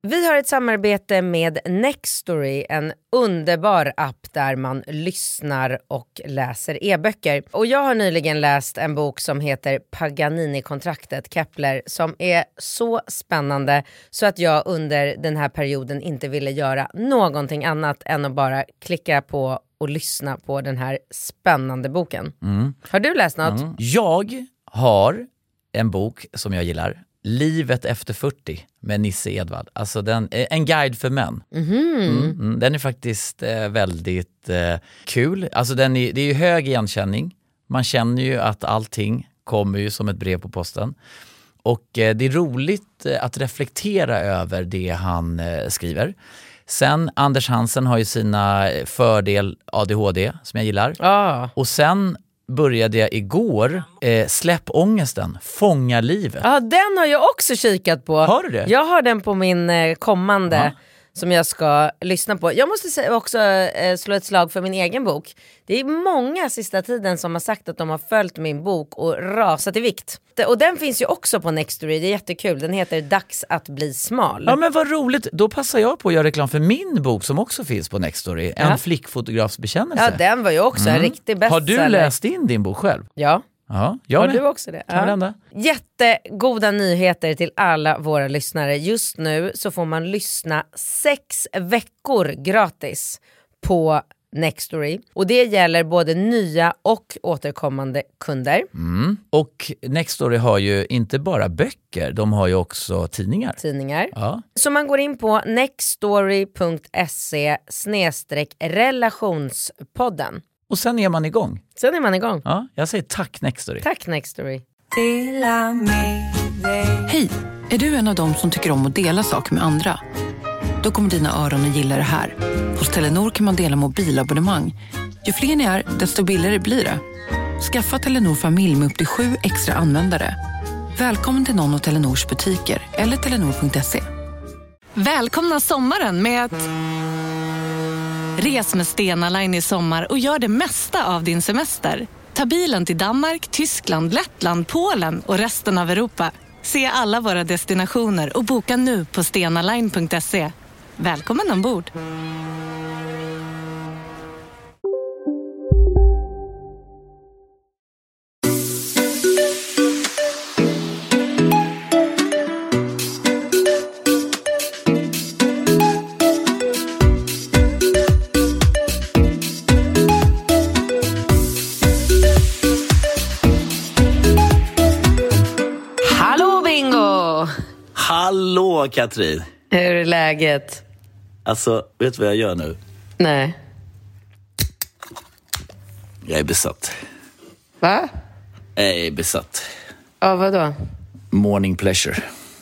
Vi har ett samarbete med Nextory, en underbar app där man lyssnar och läser e-böcker. Och jag har nyligen läst en bok som heter Paganini-kontraktet, Kepler, som är så spännande så att jag under den här perioden inte ville göra någonting annat än att bara klicka på och lyssna på den här spännande boken. Har du läst något? Jag har en bok som jag gillar. Livet efter 40 med Nisse Edvard. Alltså en guide för män. Den är faktiskt väldigt kul. Alltså det är ju hög igenkänning. Man känner ju att allting kommer ju som ett brev på posten. Och det är roligt att reflektera över det han skriver. Sen Anders Hansen har ju sina fördel ADHD som jag gillar. Och sen började jag igår Släpp ångesten, fånga livet. Ja, den har jag också kikat på. Har du det? Jag har den på min kommande som jag ska lyssna på. Jag måste också slå ett slag för min egen bok. Det är många sista tiden som har sagt att de har följt min bok och rasat i vikt. Och den finns ju också på Nextory, det är jättekul. Den heter Dags att bli smal. Ja, men vad roligt. Då passar jag på att göra reklam för min bok som också finns på Nextory. En flickfotografs bekännelse. Ja, den var ju också en riktig bestseller. Har du läst in din bok själv? Ja. Ja, jag har med. du också det? Ja. Jättegoda nyheter till alla våra lyssnare. Just nu så får man lyssna 6 veckor gratis på Nextory. Och det gäller både nya och återkommande kunder. Och Nextory har ju inte bara böcker, de har ju också tidningar. Ja. Så man går in på nextory.se/relationspodden. Och sen är man igång. Ja, jag säger tack Nextory. Tack Nextory. Hej, är du en av dem som tycker om att dela saker med andra? Då kommer dina öron att gilla det här. Hos Telenor kan man dela mobilabonnemang. Ju fler ni är, desto billigare blir det. Skaffa Telenor familj med upp till 7 extra användare. Välkommen till någon av Telenors butiker eller telenor.se. Välkomna sommaren med att... Res med Stena Line i sommar och gör det mesta av din semester. Ta bilen till Danmark, Tyskland, Lettland, Polen och resten av Europa. Se alla våra destinationer och boka nu på stenaline.se. Välkommen ombord! Hallå Katrin. Hur är läget? Alltså, vet du vad jag gör nu? Nej. Jag är besatt. Va? Jag är besatt. Ja, vadå? Morning pleasure.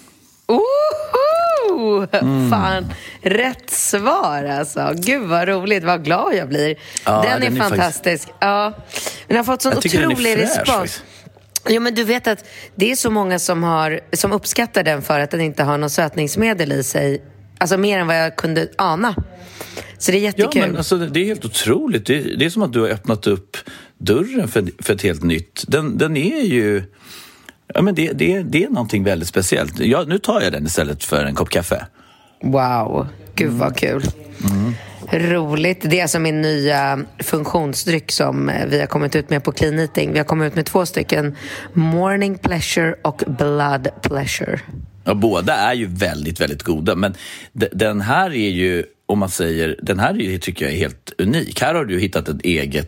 Fan, rätt svar alltså. Gud vad roligt, vad glad jag blir. Ja, den är fantastisk. Ja. Den har fått sån otrolig respons. Ja, men du vet att det är så många som uppskattar den för att den inte har något sötningsmedel i sig. Alltså mer än vad jag kunde ana. Så det är jättekul. Ja, men alltså, det är helt otroligt. Det är som att du har öppnat upp dörren för ett helt nytt. Den är ju... Ja, men det är någonting väldigt speciellt. Ja, nu tar jag den istället för en kopp kaffe. Wow, gud vad kul. Roligt. Det är alltså min nya funktionsdryck som vi har kommit ut med på Clean Eating. Vi har kommit ut med 2 stycken. Morning Pleasure och Blood Pleasure. Ja, båda är ju väldigt, väldigt goda. Men den här är ju, om man säger, den här är ju, tycker jag är helt unik. Här har du hittat en egen,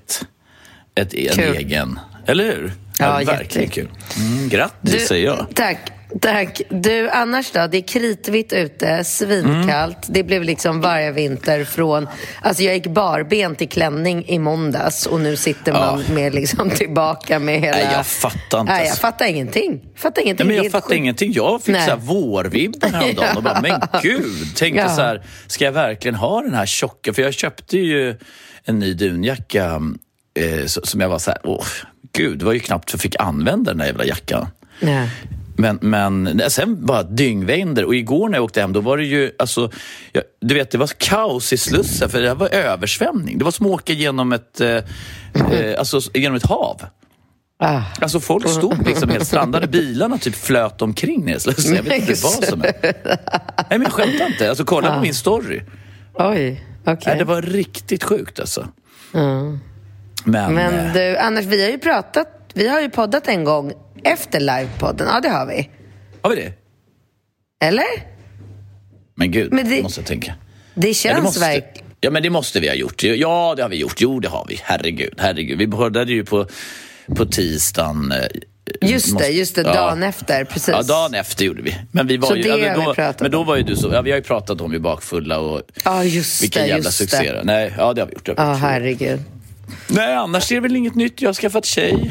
eller hur? Ja, verkligen kul. Grattis säger jag. Tack. Du, annars då? Det är kritvitt ute, svinkallt. Det blev liksom varje vinter från... Alltså jag gick barbent i klänning i måndags och nu sitter man med liksom tillbaka med hela... Nej, jag fattar inte. Nej, jag fattar ingenting. Nej, men jag fattar ingenting. Jag fick så här vårvibbar häromdagen och bara, men gud, tänkte så här, ska jag verkligen ha den här tjocka? För jag köpte ju en ny dunjacka som jag var så här, gud, det var ju knappt för jag fick använda den här jävla jackan. Nej. Men sen bara dyngvänder. Och igår när jag åkte hem, då var det ju alltså, du vet, det var kaos i Slussen. För det var översvämning. Det var som att åka genom ett genom ett hav. Alltså folk stod liksom helt strandade, bilarna typ flöt omkring ner. Så jag vet inte vad som är. Nej, men jag skämtar inte. Alltså kolla på min story. Oj, okej. Nej, det var riktigt sjukt alltså. Men du, Anders, vi har ju poddat en gång efter livepodden. Ja, det har vi. Har vi det? Eller? Men gud, det måste jag tänka. Det känns verkligen. Ja, men det måste vi ha gjort. Ja, det har vi gjort. Jo, det har vi. Herregud. Vi poddade ju på tisdagen. Just det, dagen efter, precis. Ja, dagen efter gjorde vi. Men vi var så ju, men då var ju du så, vi har ju pratat om vi bakfulla och vilken jävla succé. Nej, ja, det har vi gjort. Herregud. Nej, annars är det väl inget nytt. Jag har skaffat tjej.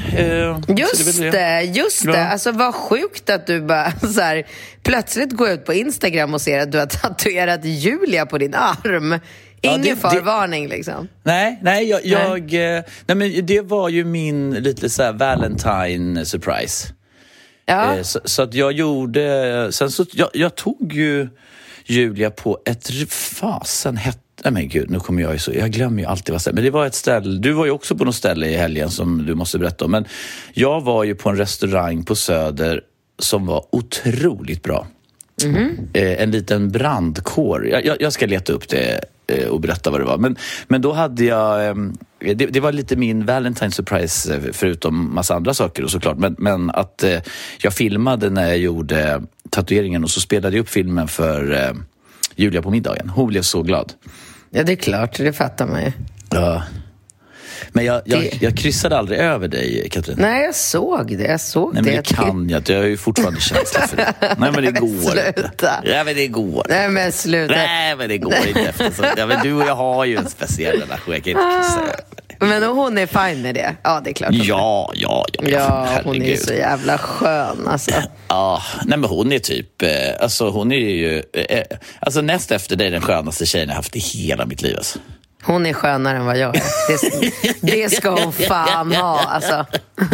Just det. Alltså vad sjukt att du bara så här, plötsligt går ut på Instagram och ser att du har tatuerat Julia på din arm. Ingen förvarning liksom. Nej, men det var ju min lite så här Valentine surprise. Ja. Så att jag gjorde, sen så jag tog ju Julia på ett nej men gud, nu kommer jag glömmer ju alltid vad. Men det var ett ställe, du var ju också på något ställe i helgen som du måste berätta om. Men jag var ju på en restaurang på Söder som var otroligt bra. En liten brandkår. Jag ska leta upp det och berätta vad det var. Men då hade jag det var lite min Valentine surprise, förutom massa andra saker och såklart. Men att jag filmade när jag gjorde tatueringen och så spelade jag upp filmen för Julia på middagen. Hon blev så glad. Ja, det är klart, det fattar man ju. Ja. Men jag kryssade aldrig över dig, Katrin. Nej, jag såg det. Nej, men det kan jag inte. Jag har ju fortfarande känsla för det. Nej, men det går inte. Nej, men det går. Nej, men sluta. Nej, men det går inte efter. Ja, men du och jag har ju en speciell relation. Jag kan inte kryssa över det. Men hon är fine med det. Ja, det är klart. Ja, hon är så jävla skön, alltså. Ja, nej men hon är typ, alltså hon är ju, alltså näst efter dig den skönaste tjejen jag haft i hela mitt liv, alltså. Hon är skönare än vad jag är. Det ska hon fan ha, alltså.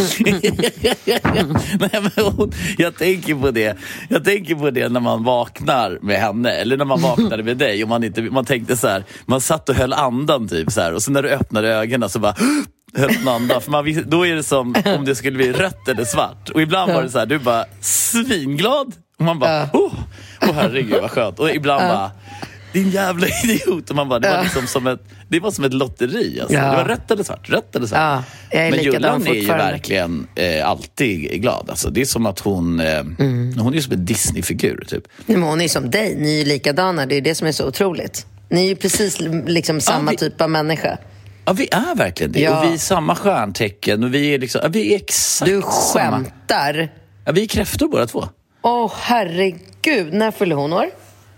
Nej, men jag tänker på det när man vaknar med henne, eller när man vaknade med dig och man tänkte så här, man satt och höll andan typ så här, och så när du öppnade ögonen så bara höll andan, för då är det som om det skulle bli rött eller svart, och ibland var det så här, du bara svinglad och man bara herregud vad skönt, och ibland bara din jävla idiot, och man bara, det var liksom som ett lotteri, alltså. Det var rött eller svart. Men Jullan är ju verkligen alltid glad, alltså. Det är som att hon är som en Disney-figur typ. Men hon är som dig, ni är ju likadana. Det är det som är så otroligt. Ni är ju precis liksom samma typ av människa. Ja, vi är verkligen det. Och vi är samma stjärntecken, och vi är liksom, vi är exakt du skämtar samma. Ja, vi är kräftor båda två. Herregud, när fyller hon år?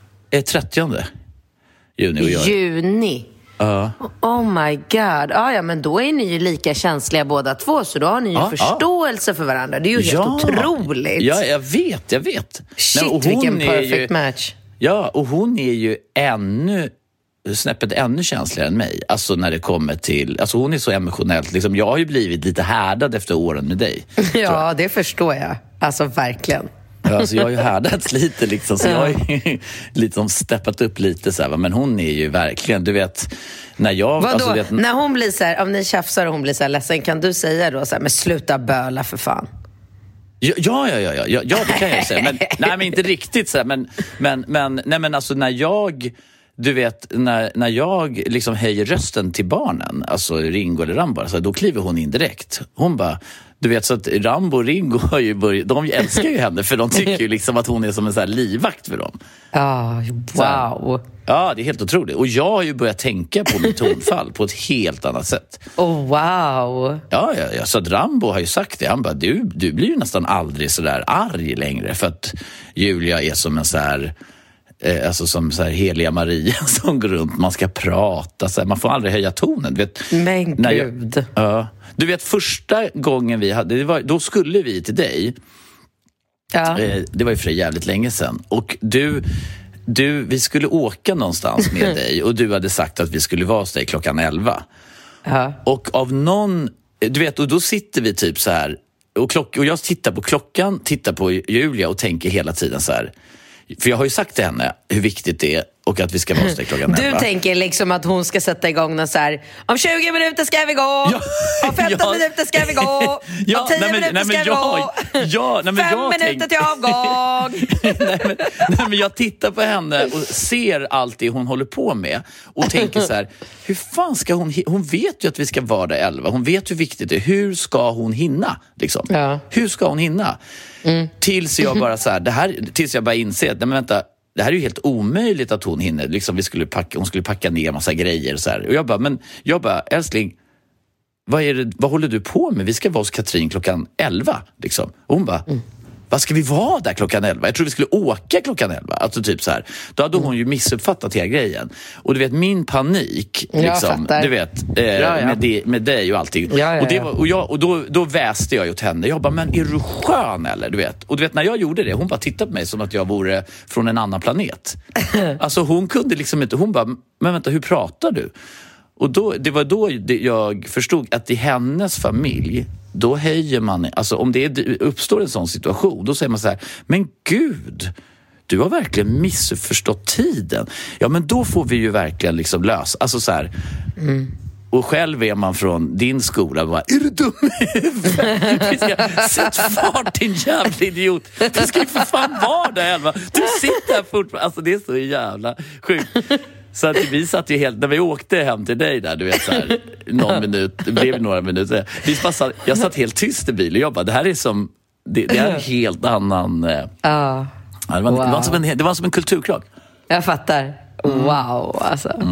30 juni och jag. Juni? Oh my god. Ja, men då är ni ju lika känsliga båda två, så då har ni ju förståelse för varandra. Det är ju helt otroligt. Ja, jag vet. Shit, nej, vilken perfect match. Ja, och hon är ju snäppet ännu känsligare än mig. Alltså när det kommer till, alltså hon är så emotionellt liksom, jag har ju blivit lite härdad efter åren med dig. Ja, det förstår jag. Alltså verkligen. Alltså jag har ju härdats lite liksom, så jag har ju liksom steppat upp lite så här, men hon är ju verkligen, du vet, när jag... Vadå? Alltså, när hon blir så här, om ni tjafsar och hon blir så här ledsen, kan du säga då så här, men sluta böla för fan? Ja, det kan jag säga. Men inte riktigt så här, men alltså när jag... Du vet, när jag liksom höjer rösten till barnen, alltså Ringo eller Rambo, alltså, då kliver hon in direkt. Hon bara, du vet, så att Rambo och Ringo har ju de älskar ju henne, för de tycker ju liksom att hon är som en så här livvakt för dem. Wow. Ja, det är helt otroligt. Och jag har ju börjat tänka på mitt tonfall på ett helt annat sätt. Wow. Ja, så att Rambo har ju sagt det. Han bara, du blir ju nästan aldrig så där arg längre, för att Julia är som en så här... alltså som så här heliga Maria som går runt, man ska prata så här, man får aldrig höja tonen, du vet. Men gud. Du vet, första gången vi hade, då skulle vi till dig. Det var ju för jävligt länge sedan, och vi skulle åka någonstans med dig, och du hade sagt att vi skulle vara hos dig klockan 11. Och av någon, du vet, och då sitter vi typ så här, och jag tittar på klockan, tittar på Julia och tänker hela tiden så här. För jag har ju sagt till henne hur viktigt det är och att vi ska vara hos dig klockan 11. Du tänker liksom att hon ska sätta igång någon så här: om 20 minuter ska vi gå, om 15 minuter ska vi gå, om 10 minuter ska vi gå, 5 minuter till avgång. nej, men jag tittar på henne och ser allt det hon håller på med och tänker så här: hur fan ska hon vet ju att vi ska vara där 11, hon vet hur viktigt det är, hur ska hon hinna liksom? Hur ska hon hinna? Tills jag bara så här, tills jag bara inser att nej, men vänta, det här är ju helt omöjligt att hon hinner liksom, hon skulle packa ner massa grejer så här. Och jag bara älskling, vad håller du på med? Vi ska vara hos Katrin klockan 11 liksom. Och hon bara vad ska vi vara där klockan 11? Jag tror vi skulle åka klockan 11. Alltså typ så här. Då hade hon ju missuppfattat hela grejen. Och du vet, min panik liksom, du vet, med dig och allting. Och då väste jag ju åt henne. Jag bara, men är du skön eller? Du vet. Och du vet, när jag gjorde det, hon bara tittade på mig som att jag vore från en annan planet. Alltså hon kunde liksom inte, hon bara, men vänta, hur pratar du? Och det var då jag förstod att i hennes familj, då höjer man, alltså om det uppstår en sån situation, då säger man så här: men gud, du har verkligen missförstått tiden. Ja, men då får vi ju verkligen liksom lösa, alltså så här. Och själv är man från din skola och bara, är du dum i huvudet? Sätt fart, din jävla idiot. Du ska ju för fan vara där 11. Du sitter här fortfarande. Alltså det är så jävla sjukt. Så att vi satt ju helt, när vi åkte hem till dig där, du vet så här, någon minut, det blev några minuter. Jag satt helt tyst i bilen och jag bara, det här är som, det är en helt annan, det var som en kulturkrock. Jag fattar. Wow, alltså.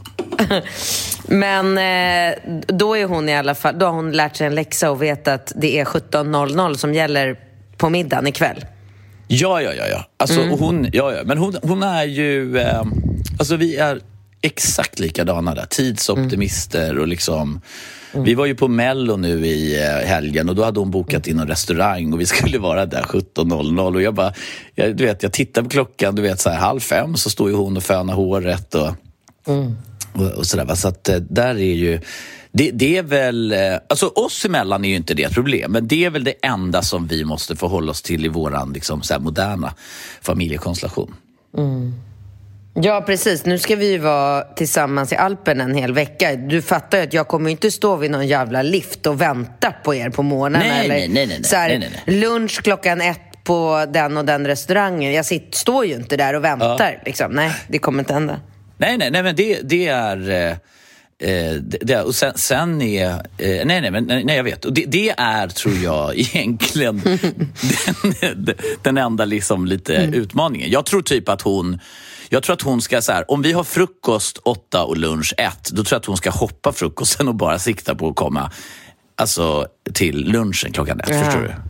Men då är hon i alla fall, då har hon lärt sig en läxa och vet att det är 17.00 som gäller på middagen ikväll. Ja. Alltså, men hon är ju, alltså vi är exakt likadana där, tidsoptimister och liksom, vi var ju på Mello nu i helgen och då hade hon bokat in en restaurang och vi skulle vara där 17.00 och jag bara, du vet, jag tittar på klockan, du vet så här 4:30 så står ju hon och fönar håret och sådär, så att där är ju det är väl, alltså oss emellan är ju inte det ett problem, men det är väl det enda som vi måste förhålla oss till i våran liksom så här moderna familjekonstellation. Ja, precis. Nu ska vi ju vara tillsammans i Alpen en hel vecka. Du fattar ju att jag kommer inte stå vid någon jävla lift och vänta på er på morgonen. Nej. Lunch klockan 1 på den och den restaurangen. Jag står ju inte där och väntar. Liksom. Nej, det kommer inte hända. Nej, men det är... och sen är nej jag vet, och det är, tror jag, egentligen den enda liksom lite utmaningen. Jag tror att hon ska så här, om vi har frukost 8 och lunch 1, då tror jag att hon ska hoppa frukosten och bara sikta på att komma alltså till lunchen klockan 1, förstår du?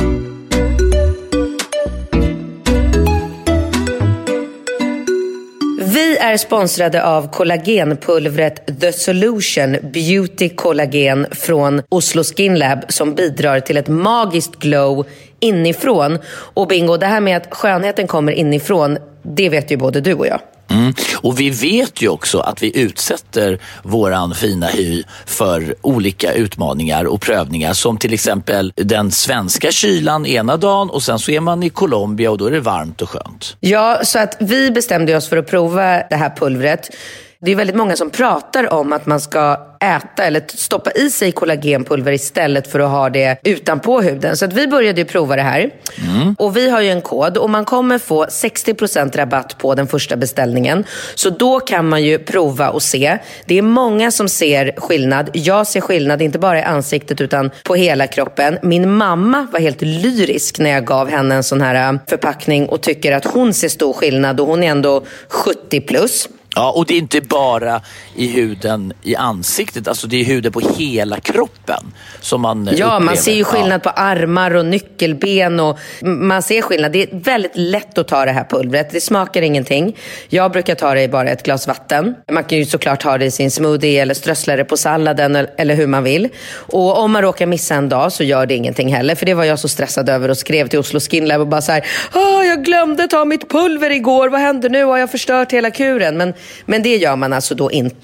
Vi är sponsrade av kollagenpulvret The Solution Beauty Kollagen från Oslo Skin Lab som bidrar till ett magiskt glow inifrån. Och bingo, det här med att skönheten kommer inifrån, det vet ju både du och jag. Och vi vet ju också att vi utsätter våran fina hy för olika utmaningar och prövningar, som till exempel den svenska kylan ena dagen och sen så är man i Colombia och då är det varmt och skönt. Ja, så att vi bestämde oss för att prova det här pulvret. Det är väldigt många som pratar om att man ska äta eller stoppa i sig kollagenpulver istället för att ha det utanpå huden. Så att vi började prova det här. Och vi har ju en kod och man kommer få 60% rabatt på den första beställningen. Så då kan man ju prova och se. Det är många som ser skillnad. Jag ser skillnad inte bara i ansiktet utan på hela kroppen. Min mamma var helt lyrisk när jag gav henne en sån här förpackning och tycker att hon ser stor skillnad och hon är ändå 70 plus. Ja, och det är inte bara i huden i ansiktet, alltså det är huden på hela kroppen som man upplever. Man ser ju skillnad på armar och nyckelben och man ser skillnad. Det är väldigt lätt att ta det här pulvret. Det smakar ingenting. Jag brukar ta det i bara ett glas vatten. Man kan ju såklart ha det i sin smoothie eller strössla det på salladen eller hur man vill. Och om man råkar missa en dag så gör det ingenting heller. För det var jag så stressad över och skrev till Oslo Skin Lab och bara så här: jag glömde ta mitt pulver igår. Vad händer nu? Har jag förstört hela kuren? Men det gör man alltså då inte.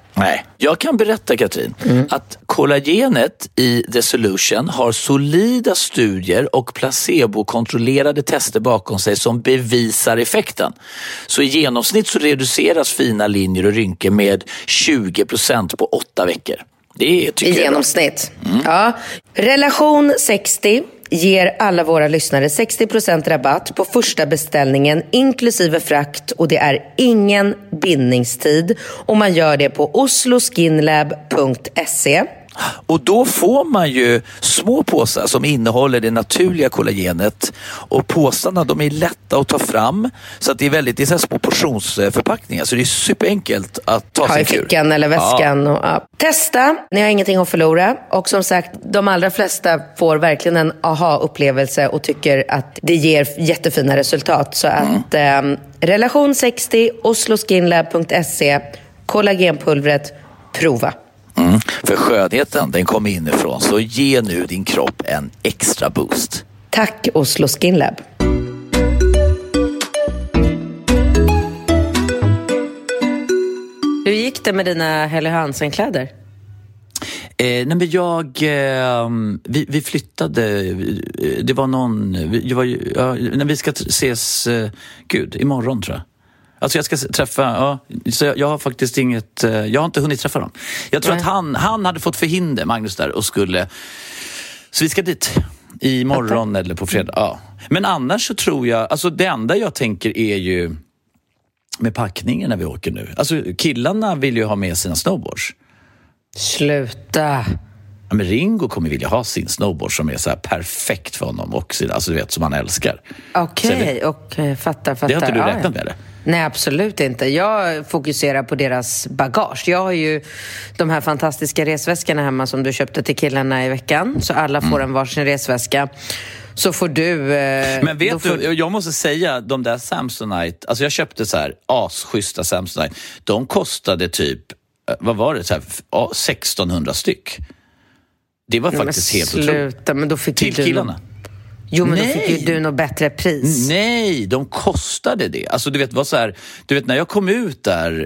Nej, jag kan berätta Katrin att kollagenet i The Solution har solida studier och placebokontrollerade tester bakom sig som bevisar effekten. Så i genomsnitt så reduceras fina linjer och rynkor med 20% på 8 veckor. Det är, tycker I genomsnitt. Ja. Relation 60 ger alla våra lyssnare 60% rabatt på första beställningen inklusive frakt, och det är ingen bindningstid, och man gör det på osloskinlab.se. Och då får man ju små påsar som innehåller det naturliga kollagenet, och påsarna de är lätta att ta fram, så att det är så här små portionsförpackningar, så det är superenkelt att ta sig i fickan eller väskan. Ja. Och. Testa, ni har ingenting att förlora, och som sagt, de allra flesta får verkligen en aha-upplevelse och tycker att det ger jättefina resultat. Så att relation 60, osloskinlab.se, kollagenpulvret, prova. För skönheten, den kommer inifrån, så ge nu din kropp en extra boost. Tack Oslo Skin Lab. Hur gick det med dina Helly Hansen-kläder? Nej men vi flyttade, det var någon, när vi ska ses, imorgon tror jag. Alltså jag ska träffa, så jag har faktiskt jag har inte hunnit träffa dem. Jag tror att han hade fått förhinder, Magnus där, och skulle, så vi ska dit imorgon eller på fredag. Ja. Men annars så tror jag, alltså det enda jag tänker är ju med packningen när vi åker nu. Alltså killarna vill ju ha med sina snowboards. Sluta. Ja, men Ringo kommer vilja ha sin snowboard som är så här perfekt för honom och alltså du vet, som han älskar. Okej, fattar. Det har inte du räknat med det? Nej, absolut inte. Jag fokuserar på deras bagage. Jag har ju de här fantastiska resväskorna hemma som du köpte till killarna i veckan. Så alla får en varsin resväska. Så får du... Men vet du, jag måste säga, de där Samsonite, alltså jag köpte så här asschyssta Samsonite. De kostade typ, vad var det, så här, 1600 styck. Det var faktiskt helt otroligt. Men då fick till killarna. Jo, men då fick ju du något bättre pris. Nej, de kostade det. Alltså du vet, vad så här, du vet när jag kom ut där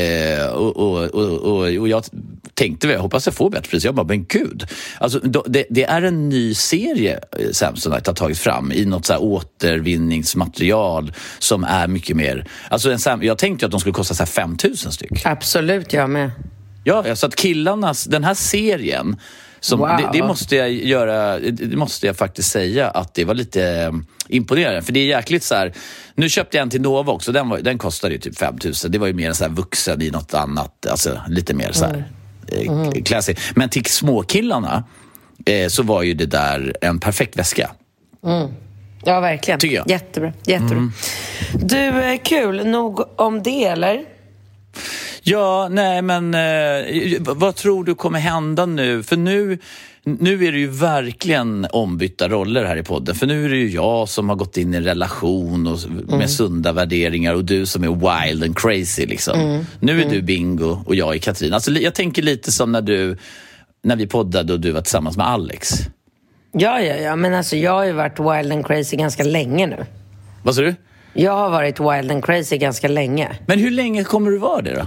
och jag tänkte väl, jag hoppas jag får bättre pris. Jag bara, men gud. Alltså det är en ny serie Samsonite har tagit fram i något så här återvinningsmaterial som är mycket mer. Alltså jag tänkte att de skulle kosta så här 5000 styck. Absolut, jag med. Ja, så att killarnas, den här serien som, wow. det måste jag göra, det måste jag faktiskt säga att det var lite imponerande. För det är jäkligt så här, nu köpte jag en till Nova också, den kostade ju typ 5000. Det var ju mer så här vuxen i något annat, alltså lite mer så här classy. Men till småkillarna så var ju det där en perfekt väska. Ja, verkligen. Tycker jag. Jättebra. Du, kul. Nog om det, eller? Ja, nej men vad tror du kommer hända nu? För nu är det ju verkligen ombytta roller här i podden. För nu är det ju jag som har gått in i en relation och med sunda värderingar, och du som är wild and crazy liksom. Nu är du Bingo och jag är Katrin. Alltså jag tänker lite som när vi poddade och du var tillsammans med Alex. Ja, men alltså jag har ju varit wild and crazy ganska länge nu. Vad sa du? Jag har varit wild and crazy ganska länge. Men hur länge kommer du vara det då?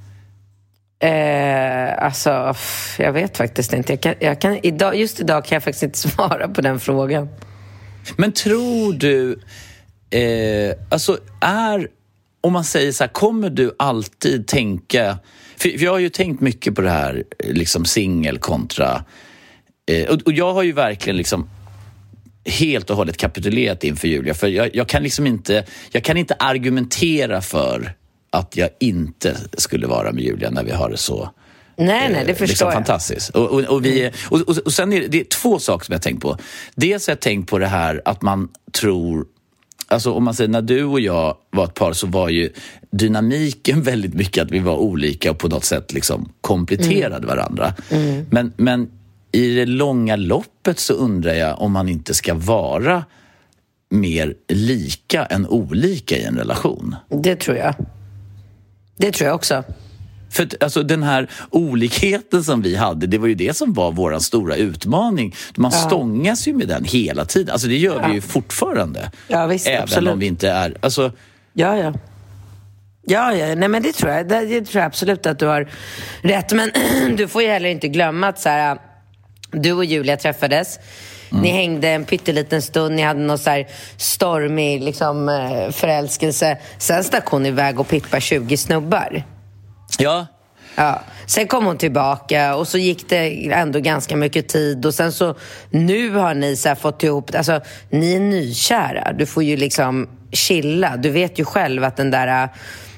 Alltså, jag vet faktiskt inte. Just idag kan jag faktiskt inte svara på den frågan. Men tror du, alltså om man säger så här, kommer du alltid tänka, för jag har ju tänkt mycket på det här, liksom singel kontra, och jag har ju verkligen liksom helt och hållet kapitulerat inför Julia, för jag kan liksom inte, argumentera för att jag inte skulle vara med Julia när vi har det så. Nej, det förstår liksom jag. Fantastiskt. Och sen är det två saker som jag har tänkt på. Dels har jag tänkt på det här att man tror, alltså om man säger när du och jag var ett par, så var ju dynamiken väldigt mycket att vi var olika och på något sätt liksom kompletterade varandra. Men i det långa loppet så undrar jag om man inte ska vara mer lika än olika i en relation. Det tror jag också. För alltså den här olikheten som vi hade, det var ju det som var våran stora utmaning. Man stångas ju med den hela tiden. Alltså det gör vi ju fortfarande. Ja, visst, även absolut. Om vi inte är... Alltså, ja. Ja, nej, men det tror jag. Det tror jag absolut att du har rätt. Men du får ju heller inte glömma att så här, du och Julia träffades. Ni hängde en pytteliten stund. Ni hade någon så här stormig liksom, förälskelse. Sen stack hon iväg och pippa 20 snubbar. Ja. Ja. Sen kom hon tillbaka och så gick det ändå ganska mycket tid. Och sen så, nu har ni så här fått ihop, alltså ni är nykära. Du får ju liksom chilla. Du vet ju själv att den där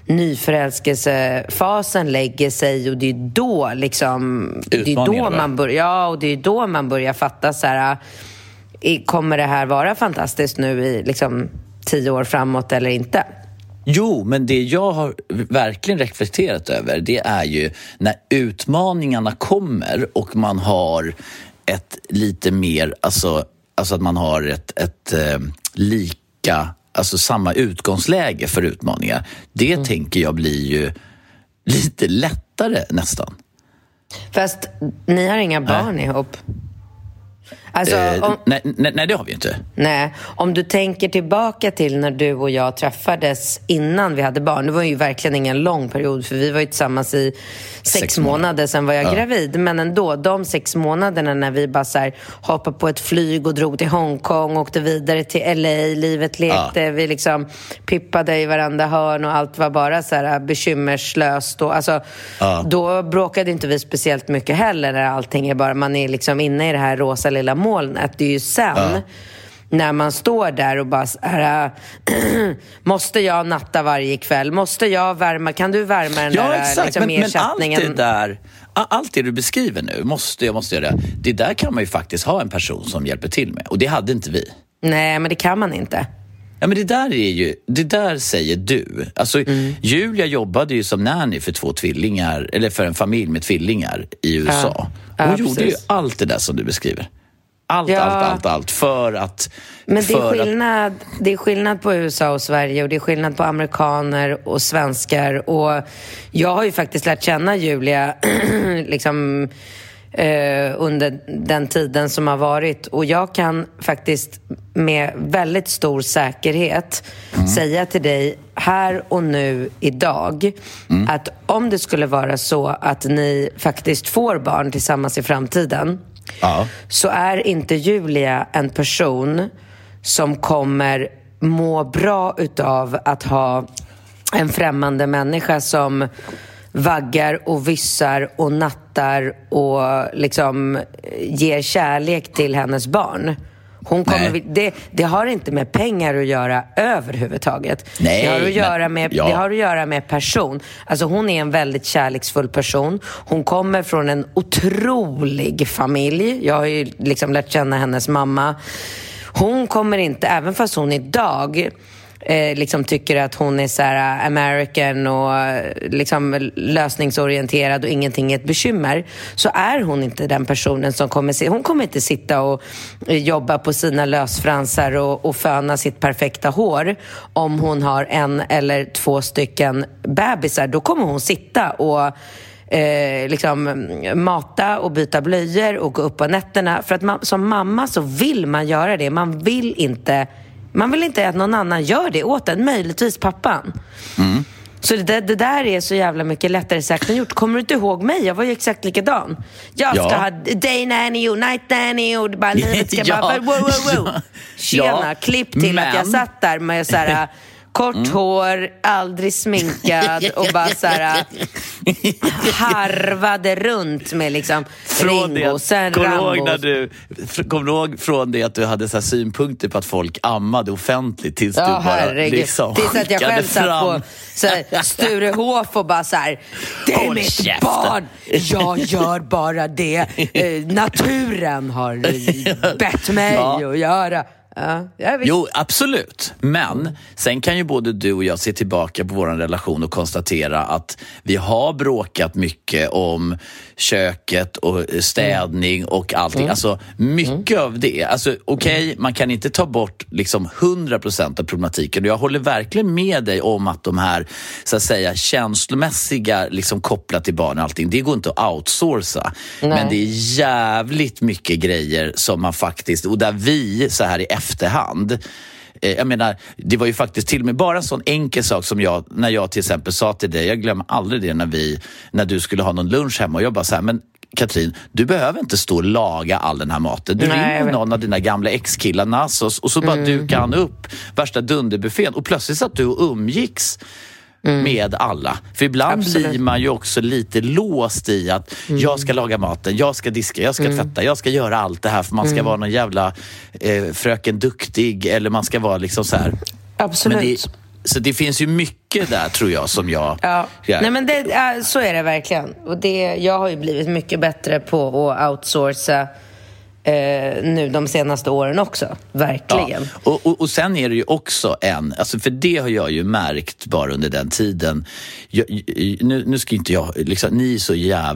nyförälskelsefasen lägger sig. Och det är då liksom, det är då man börjar, ja, och det är då man börjar fatta så här, kommer det här vara fantastiskt nu i liksom 10 år framåt eller inte? Jo, men det jag har verkligen reflekterat över, det är ju när utmaningarna kommer och man har ett lite mer, alltså att man har ett lika, alltså samma utgångsläge för utmaningar. Det tänker jag blir ju lite lättare nästan. Fast ni har inga barn ihop. Alltså, nej, det har vi inte. Nej, om du tänker tillbaka till när du och jag träffades innan vi hade barn. Det var ju verkligen ingen lång period, för vi var ju tillsammans i 6 månader. Sen var jag gravid. Men ändå, de 6 månaderna när vi bara så här, hoppade på ett flyg och drog till Hongkong, åkte vidare till LA, livet lekte, vi liksom pippade i varandra hörn och allt var bara så här bekymmerslöst. Och, alltså, då bråkade inte vi speciellt mycket heller, när allting är bara, man är liksom inne i det här rosa lilla molnet. Det är ju sen när man står där och bara måste jag natta varje kväll? Måste jag värma? Kan du värma den där exakt. liksom, ersättningen? Men allt det du beskriver nu, måste jag göra. Det där kan man ju faktiskt ha en person som hjälper till med. Och det hade inte vi. Nej, men det kan man inte. Ja, men det där säger du. Alltså, Julia jobbade ju som nanny för 2 tvillingar, eller för en familj med tvillingar i USA. Hon gjorde ju allt det där som du beskriver. Allt för att... Men det är skillnad på USA och Sverige, och det är skillnad på amerikaner och svenskar. Och jag har ju faktiskt lärt känna Julia liksom under den tiden som har varit, och jag kan faktiskt med väldigt stor säkerhet säga till dig här och nu idag att om det skulle vara så att ni faktiskt får barn tillsammans i framtiden, så är inte Julia en person som kommer må bra utav att ha en främmande människa som vaggar och vyssar och nattar och liksom ger kärlek till hennes barn. Hon kommer, det har inte med pengar att göra överhuvudtaget. Nej, det har att göra med person. Alltså hon är en väldigt kärleksfull person. Hon kommer från en otrolig familj. Jag har ju liksom lärt känna hennes mamma. Hon kommer inte, även fast hon idag liksom tycker att hon är så här American och liksom lösningsorienterad och ingenting är ett bekymmer, så är hon inte den personen som hon kommer inte sitta och jobba på sina lösfransar och föna sitt perfekta hår om hon har 1 eller 2 stycken bebisar. Då kommer hon sitta och liksom mata och byta blöjor och gå upp på nätterna, för att som mamma så vill man göra det. Man vill inte att någon annan gör det åt en, möjligtvis pappan. Så det där är så jävla mycket lättare sagt än gjort. Kommer du inte ihåg mig? Jag var ju exakt likadan. Jag ska ha day nanny och night nanny och bara livet ska bara wow. Tjena, klipp till att jag satt där med så här kort hår, aldrig sminkad och bara så här harvade runt med liksom Ringo, sen Rambo. Kom du ihåg från det att du hade så här synpunkter på att folk ammade offentligt tills du bara liksom tills att jag själv satt på så här, Sturehof och bara så här, det är mitt barn, jag gör bara det naturen har bett mig att göra. Jo, absolut. Men sen kan ju både du och jag se tillbaka på vår relation och konstatera att vi har bråkat mycket om köket och städning och allting. Alltså mycket av det. Alltså okej, man kan inte ta bort liksom 100% av problematiken. Och jag håller verkligen med dig om att de här så att säga känslomässiga liksom kopplat till barn och allting, det går inte att outsourca. Nej. Men det är jävligt mycket grejer som man faktiskt, och där vi så här i efterhand Jag menar, det var ju faktiskt till och med bara en sån enkel sak som när jag till exempel sa till dig, jag glömmer aldrig det när du skulle ha någon lunch hemma och jag bara så här, men Katrin, du behöver inte stå och laga all den här maten. Du ringer någon av dina gamla ex-killar Nassos och så bara dukar han upp värsta dunderbuffén och plötsligt satt du och umgicks med alla. För ibland blir man ju också lite låst i att jag ska laga maten, jag ska diska, jag ska tvätta, jag ska göra allt det här för man ska vara någon jävla fröken duktig eller man ska vara liksom så här. Absolut. Så det finns ju mycket där tror jag som jag... Ja. Nej, men så är det verkligen. Och jag har ju blivit mycket bättre på att outsourca nu de senaste åren också. Verkligen. Ja. Och sen är det ju också alltså för det har jag ju märkt bara under den tiden. Nu ska inte jag... Liksom, ni är så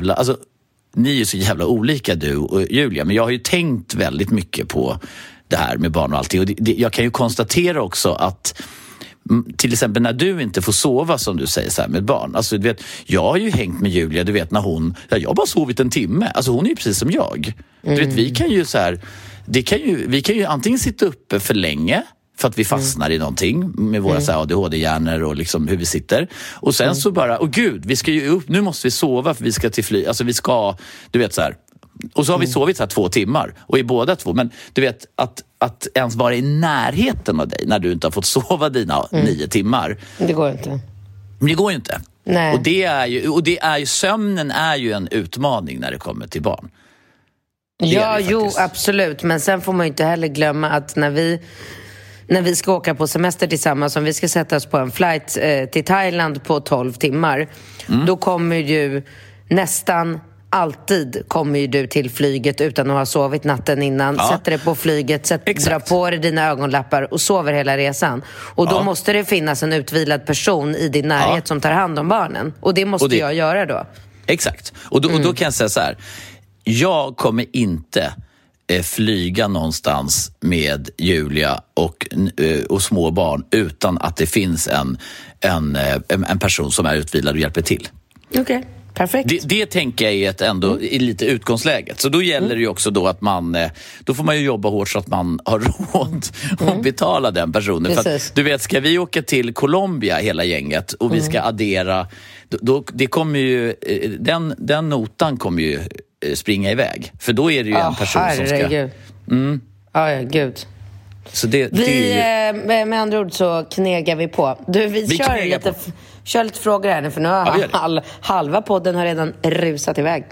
jävla olika du och Julia. Men jag har ju tänkt väldigt mycket på det här med barn och allting. Och jag kan ju konstatera också att till exempel när du inte får sova som du säger så här med barn. Alltså du vet, jag har ju hängt med Julia, du vet när jag har bara sovit en timme. Alltså hon är ju precis som jag. Du vet, vi kan ju så här, vi kan ju antingen sitta uppe för länge för att vi fastnar i någonting med våra så här ADHD-hjärnor och liksom hur vi sitter. Och sen så bara, gud, vi ska ju upp, nu måste vi sova för vi ska till flyg. Alltså vi ska, du vet så här. Och så har vi sovit så här 2 timmar och i båda 2. Men du vet att ens vara i närheten av dig när du inte har fått sova dina 9 timmar. Det går inte. Men det går ju inte. Nej. Och det är ju sömnen är ju en utmaning när det kommer till barn. Ja, jo, absolut. Men sen får man ju inte heller glömma att när vi ska åka på semester tillsammans, om vi ska sätta oss på en flight till Thailand på 12 timmar, då kommer ju nästan alltid kommer ju du till flyget utan att ha sovit natten innan. Ja. Sätter dig på flyget, drar på dig dina ögonlappar och sover hela resan. Och då måste det finnas en utvilad person i din närhet som tar hand om barnen. Och det måste jag göra då. Exakt. Och då kan jag säga så här. Jag kommer inte flyga någonstans med Julia och små barn utan att det finns en person som är utvilad och hjälper till. Okej. Perfekt. Det tänker jag är ändå i lite utgångsläget. Så då gäller det ju också då att då får man ju jobba hårt så att man har råd att betala den personen. För att, du vet, ska vi åka till Colombia hela gänget och vi ska addera, det kommer ju, den notan kommer ju springa iväg. För då är det ju en person som ska... Ja, gud. Så med andra ord så knegar vi på. Vi kör lite frågor här nu, för nu har halva podden har redan rusat iväg.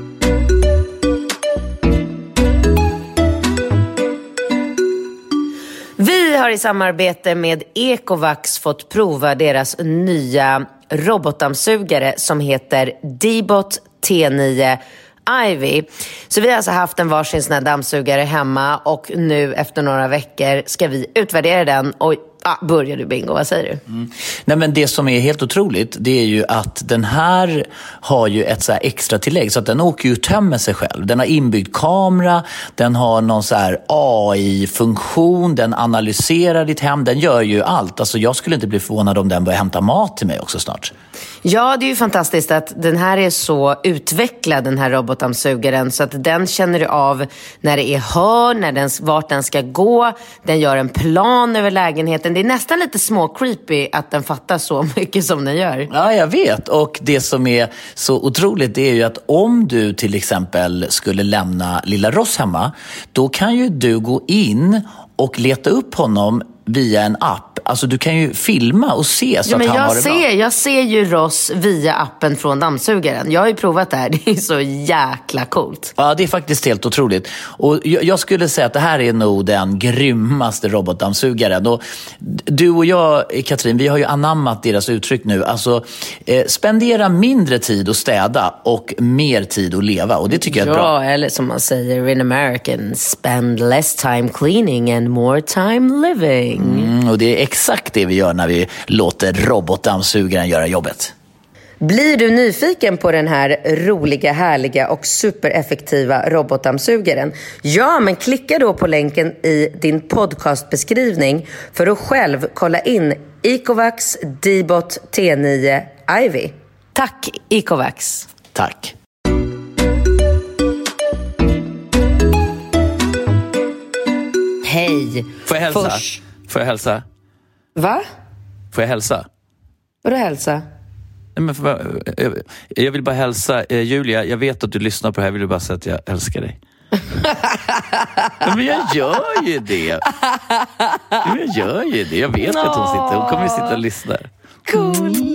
Vi har i samarbete med Ecovax fått prova deras nya robotdammsugare som heter Dibot T9 Ivy. Så vi har alltså haft en varsin sån här dammsugare hemma och nu efter några veckor ska vi utvärdera den och börjar du Bingo, vad säger du? Nej, men det som är helt otroligt, det är ju att den här har ju ett så här extra tillägg så att den åker ju och tömmer sig själv. Den har inbyggd kamera, den har någon så här AI-funktion, den analyserar ditt hem, den gör ju allt. Alltså jag skulle inte bli förvånad om den börjar hämta mat till mig också snart. Ja, det är ju fantastiskt att den här är så utvecklad, den här robotdammsugaren, så att den känner du av när det är hörn, vart den ska gå, den gör en plan över lägenheten. Det är nästan lite små creepy att den fattar så mycket som den gör. Ja, jag vet. Och det som är så otroligt, det är ju att om du till exempel skulle lämna lilla Ross hemma, då kan ju du gå in och leta upp honom via en app. Alltså du kan ju filma och se så att han har det bra. Jag ser ju Ross via appen från dammsugaren. Jag har ju provat det här. Det är så jäkla coolt. Ja, det är faktiskt helt otroligt. Och jag skulle säga att det här är nog den grymmaste robotdammsugaren. Och du och jag, Katrin, vi har ju anammat deras uttryck nu. Alltså, spendera mindre tid att städa och mer tid att leva. Och det tycker jag är bra. Ja, eller som man säger in American, spend less time cleaning and more time living. Och det är exakt det vi gör när vi låter robotdammsugaren göra jobbet. Blir du nyfiken på den här roliga, härliga och supereffektiva robotdammsugaren? Ja, men klicka då på länken i din podcastbeskrivning för att själv kolla in Ecovax Dibot T9 Ivy. Tack Ecovax. Tack. Hej. Får jag hälsa? Får jag hälsa? Va? Får jag hälsa? Vadå hälsa? Nej, men jag vill bara hälsa Julia, jag vet att du lyssnar på det här. Jag vill bara säga att jag älskar dig. Men jag gör ju det. Jag vet att hon kommer att sitta och lyssna. Gulligt.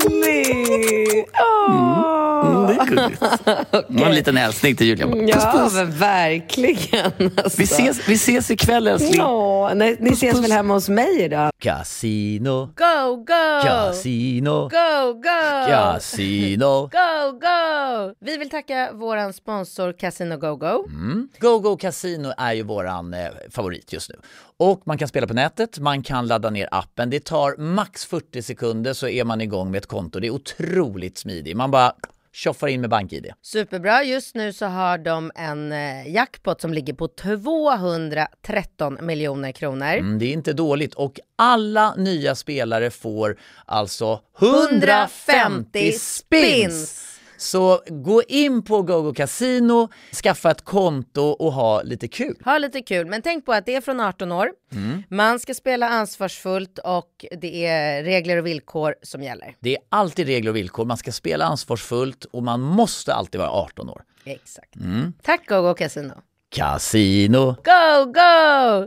Det är gulligt. Okay. En liten hälsning till Julia. Ja, men verkligen. Alltså. Vi ses ikväll, älskling. Ja, ni ses väl hemma hos mig idag? Casino. Go, go! Casino. Go, go! Casino. Go, go! Vi vill tacka våran sponsor Casino Go Go. GoGo Casino är ju våran favorit just nu. Och man kan spela på nätet, man kan ladda ner appen. Det tar max 40 sekunder så är man igång med ett konto. Det är otroligt smidigt. Man bara tjoffar in med BankID. Superbra. Just nu så har de en jackpot som ligger på 213 miljoner kronor. Det är inte dåligt. Och alla nya spelare får alltså 150 spins. Så gå in på GoGo Casino, skaffa ett konto och ha lite kul. Ha lite kul, men tänk på att det är från 18 år. Man ska spela ansvarsfullt och det är regler och villkor som gäller. Det är alltid regler och villkor. Man ska spela ansvarsfullt och man måste alltid vara 18 år. Exakt. Tack GoGo Casino. Casino. Go, go!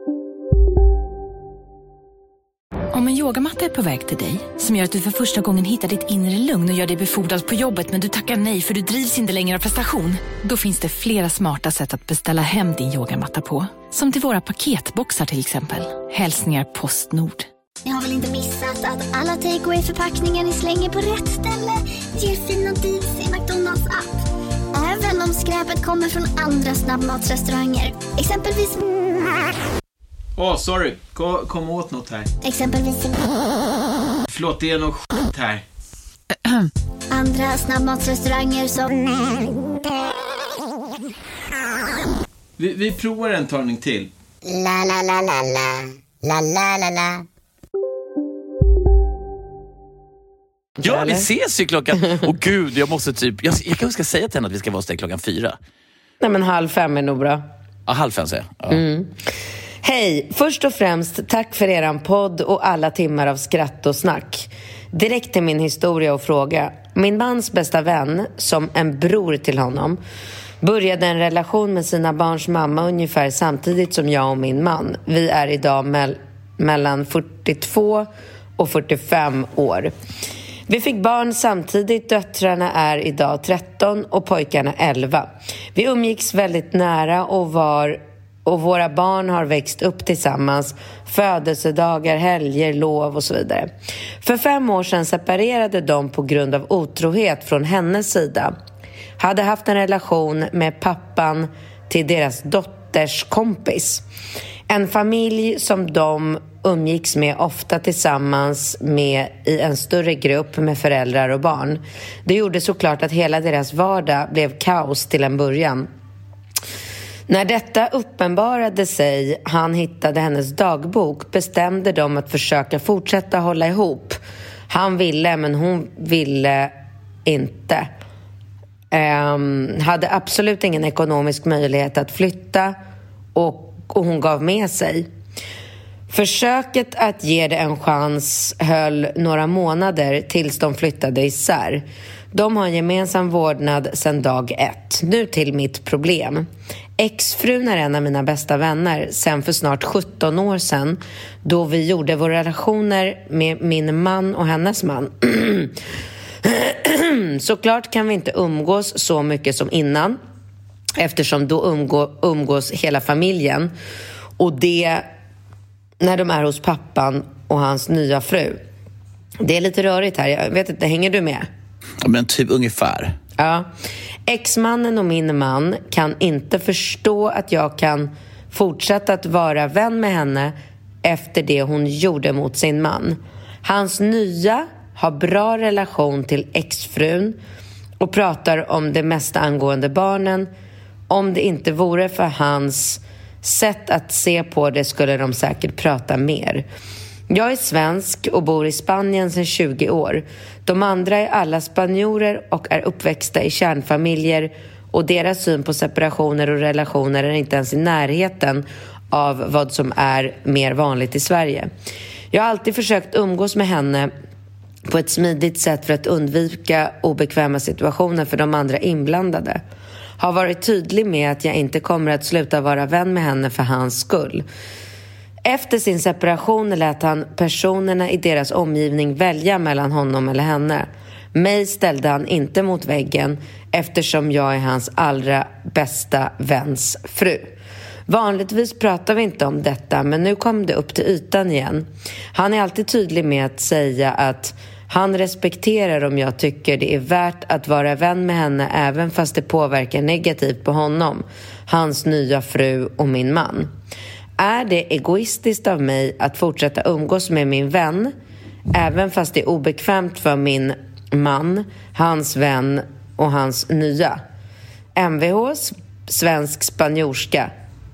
Om en yogamatta är på väg till dig, som gör att du för första gången hittar ditt inre lugn och gör dig befordrad på jobbet men du tackar nej för du drivs inte längre av prestation. Då finns det flera smarta sätt att beställa hem din yogamatta på. Som till våra paketboxar till exempel. Hälsningar Postnord. Ni har väl inte missat att alla takeaway-förpackningar ni slänger på rätt ställe ger fina deals i McDonalds app. Även om skräpet kommer från andra snabbmatsrestauranger. Exempelvis... sorry. Kom åt något här. Exempelvis... Förlåt, det är något skit här. Andra snabbmatsrestauranger som... Vi provar en talning till. La la la la la. La la la la. Ja, vi ses ju klockan... gud, jag måste typ... Jag kanske ska säga till henne att vi ska vara klockan 4. Nej, men 4:30 är nog bra. Ja, 4:30 säger jag. Ja. Hej, först och främst tack för eran podd och alla timmar av skratt och snack. Direkt till min historia och fråga. Min mans bästa vän, som en bror till honom, började en relation med sina barns mamma ungefär samtidigt som jag och min man. Vi är idag mellan 42 och 45 år. Vi fick barn samtidigt, döttrarna är idag 13 och pojkarna 11. Vi umgicks väldigt nära och våra barn har växt upp tillsammans, födelsedagar, helger, lov och så vidare. För 5 år sedan separerade de på grund av otrohet från hennes sida. Hade haft en relation med pappan till deras dotters kompis. En familj som de umgicks med ofta tillsammans med i en större grupp med föräldrar och barn. Det gjorde såklart att hela deras vardag blev kaos till en början. När detta uppenbarade sig, han hittade hennes dagbok, bestämde de att försöka fortsätta hålla ihop. Han ville, men hon ville inte. Hade absolut ingen ekonomisk möjlighet att flytta och hon gav med sig. Försöket att ge det en chans höll några månader tills de flyttade isär. De har gemensam vårdnad sedan dag 1. Nu till mitt problem. Exfrun är en av mina bästa vänner sen för snart 17 år sedan, då vi gjorde våra relationer med min man och hennes man. Såklart kan vi inte umgås så mycket som innan, eftersom då umgås hela familjen, och det när de är hos pappan och hans nya fru. Det är lite rörigt här, jag vet inte, hänger du med? Men typ ungefär. Ja. Exmannen och min man kan inte förstå att jag kan fortsätta att vara vän med henne efter det hon gjorde mot sin man. Hans nya har bra relation till exfrun och pratar om det mesta angående barnen. Om det inte vore för hans sätt att se på det skulle de säkert prata mer. Jag är svensk och bor i Spanien sedan 20 år. De andra är alla spanjorer och är uppväxta i kärnfamiljer, och deras syn på separationer och relationer är inte ens i närheten av vad som är mer vanligt i Sverige. Jag har alltid försökt umgås med henne på ett smidigt sätt för att undvika obekväma situationer för de andra inblandade. Har varit tydlig med att jag inte kommer att sluta vara vän med henne för hans skull. Efter sin separation lät han personerna i deras omgivning välja mellan honom eller henne. Mig ställde han inte mot väggen eftersom jag är hans allra bästa väns fru. Vanligtvis pratar vi inte om detta, men nu kom det upp till ytan igen. Han är alltid tydlig med att säga att han respekterar om jag tycker det är värt att vara vän med henne även fast det påverkar negativt på honom, hans nya fru och min man. Är det egoistiskt av mig att fortsätta umgås med min vän även fast det är obekvämt för min man, hans vän och hans nya? MVHs svensk spanjorska.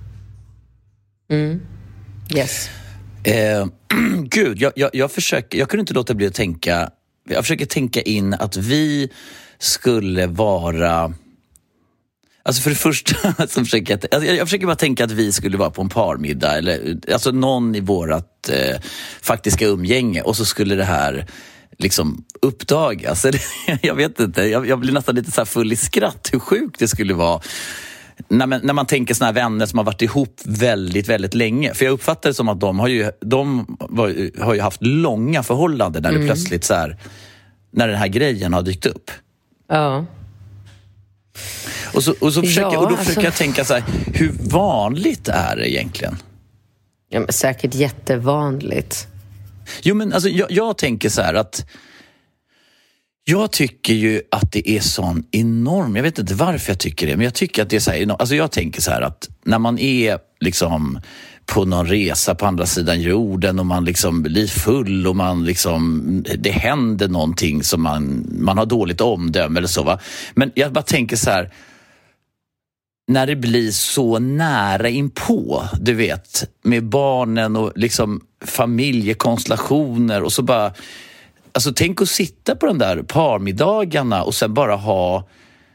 Yes. Gud, jag kunde inte låta bli att tänka. Jag försöker tänka in att vi skulle vara... Alltså för det första så jag försöker bara tänka att vi skulle vara på en parmiddag eller alltså någon i vårat faktiska umgänge, och så skulle det här liksom uppdagas. Jag vet inte, jag blir nästan lite så här full i skratt hur sjukt det skulle vara när man tänker såna här vänner som har varit ihop väldigt, väldigt länge. För jag uppfattar det som att de har ju haft långa förhållanden när det plötsligt så här, när den här grejen har dykt upp. Ja. Och då försöker jag tänka så här, hur vanligt är det egentligen? Ja, men säkert jättevanligt. Jo, men alltså jag tänker så här att jag tycker ju att det är sån enorm, jag vet inte varför jag tycker det, men jag tycker att det är så här enorm, alltså jag tänker så här att när man är liksom på någon resa på andra sidan jorden och man liksom blir full och man liksom, det händer någonting som man har dåligt omdöme eller så, va? Men jag bara tänker så här, när det blir så nära inpå, du vet, med barnen och liksom familjekonstellationer och så bara, alltså tänk att sitta på de där parmiddagarna och sen bara ha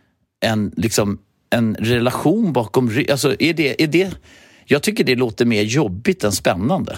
en relation bakom, alltså är det jag tycker det låter mer jobbigt än spännande.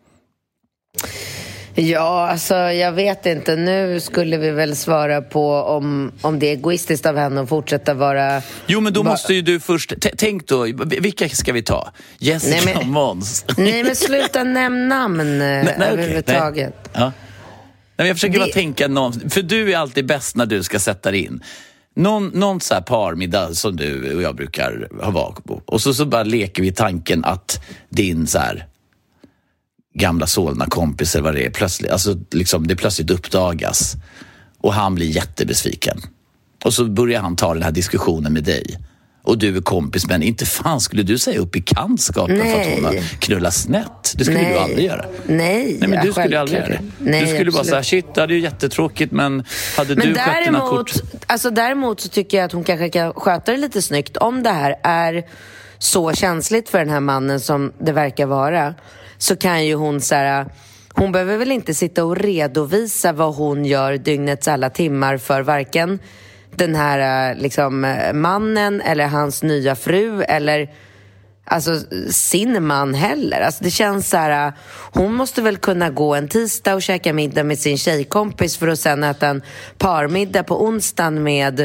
Ja, alltså jag vet inte. Nu skulle vi väl svara på om det är egoistiskt av henne att fortsätta vara... Jo, men då måste ju du först... Tänk då, vilka ska vi ta? Jessica och Måns. Nej, men sluta nämna namn överhuvudtaget. Okay. Ja. Nej, jag försöker bara tänka någon... För du är alltid bäst när du ska sätta dig in. Någon så här parmiddag som du och jag brukar ha varit på. Och så bara leker vi tanken att din så här gamla Solna-kompis eller vad det är plötsligt, alltså liksom det plötsligt uppdagas och han blir jättebesviken. Och så börjar han ta den här diskussionen med dig. Och du är kompis, men inte fan skulle du säga upp i kantskapen för att hon har knullat snett. Det skulle du aldrig göra. Nej, men du skulle aldrig göra det. Du skulle bara säga, shit, det är ju jättetråkigt, men hade du skött dina kort... Alltså däremot så tycker jag att hon kanske kan sköta det lite snyggt. Om det här är så känsligt för den här mannen som det verkar vara, så kan ju hon så här, hon behöver väl inte sitta och redovisa vad hon gör dygnets alla timmar för varken den här liksom mannen eller hans nya fru eller alltså sin man heller. Alltså det känns så här, hon måste väl kunna gå en tisdag och käka middag med sin tjejkompis för att sen äta en parmiddag på onsdagen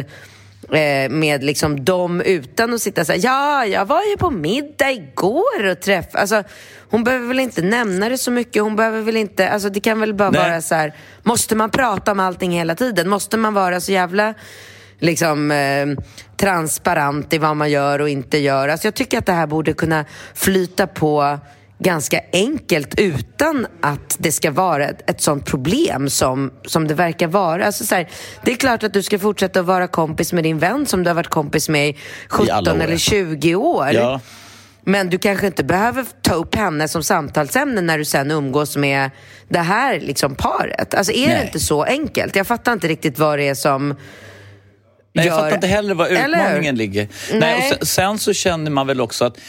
med liksom dem utan att sitta så här, ja, jag var ju på middag igår och träffade, alltså hon behöver väl inte nämna det så mycket, hon behöver väl inte, alltså det kan väl bara vara så här, måste man prata om allting hela tiden, måste man vara så jävla liksom transparent i vad man gör och inte gör, alltså jag tycker att det här borde kunna flyta på ganska enkelt utan att det ska vara ett sånt problem som det verkar vara. Alltså så här, det är klart att du ska fortsätta att vara kompis med din vän som du har varit kompis med i 17 eller 20 år. Ja. Men du kanske inte behöver ta upp henne som samtalsämne när du sen umgås med det här liksom paret. Alltså är det inte så enkelt? Jag fattar inte riktigt vad det är som... Nej, jag fattar inte heller var utmaningen ligger. Nej, och sen så känner man väl också att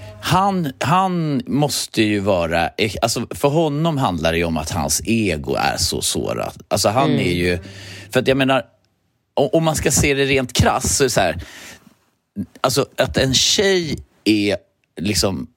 han måste ju vara, alltså för honom handlar det ju om att hans ego är så sårat. Alltså han är ju, för att jag menar, om man ska se det rent krass så är det så här, alltså att en tjej är liksom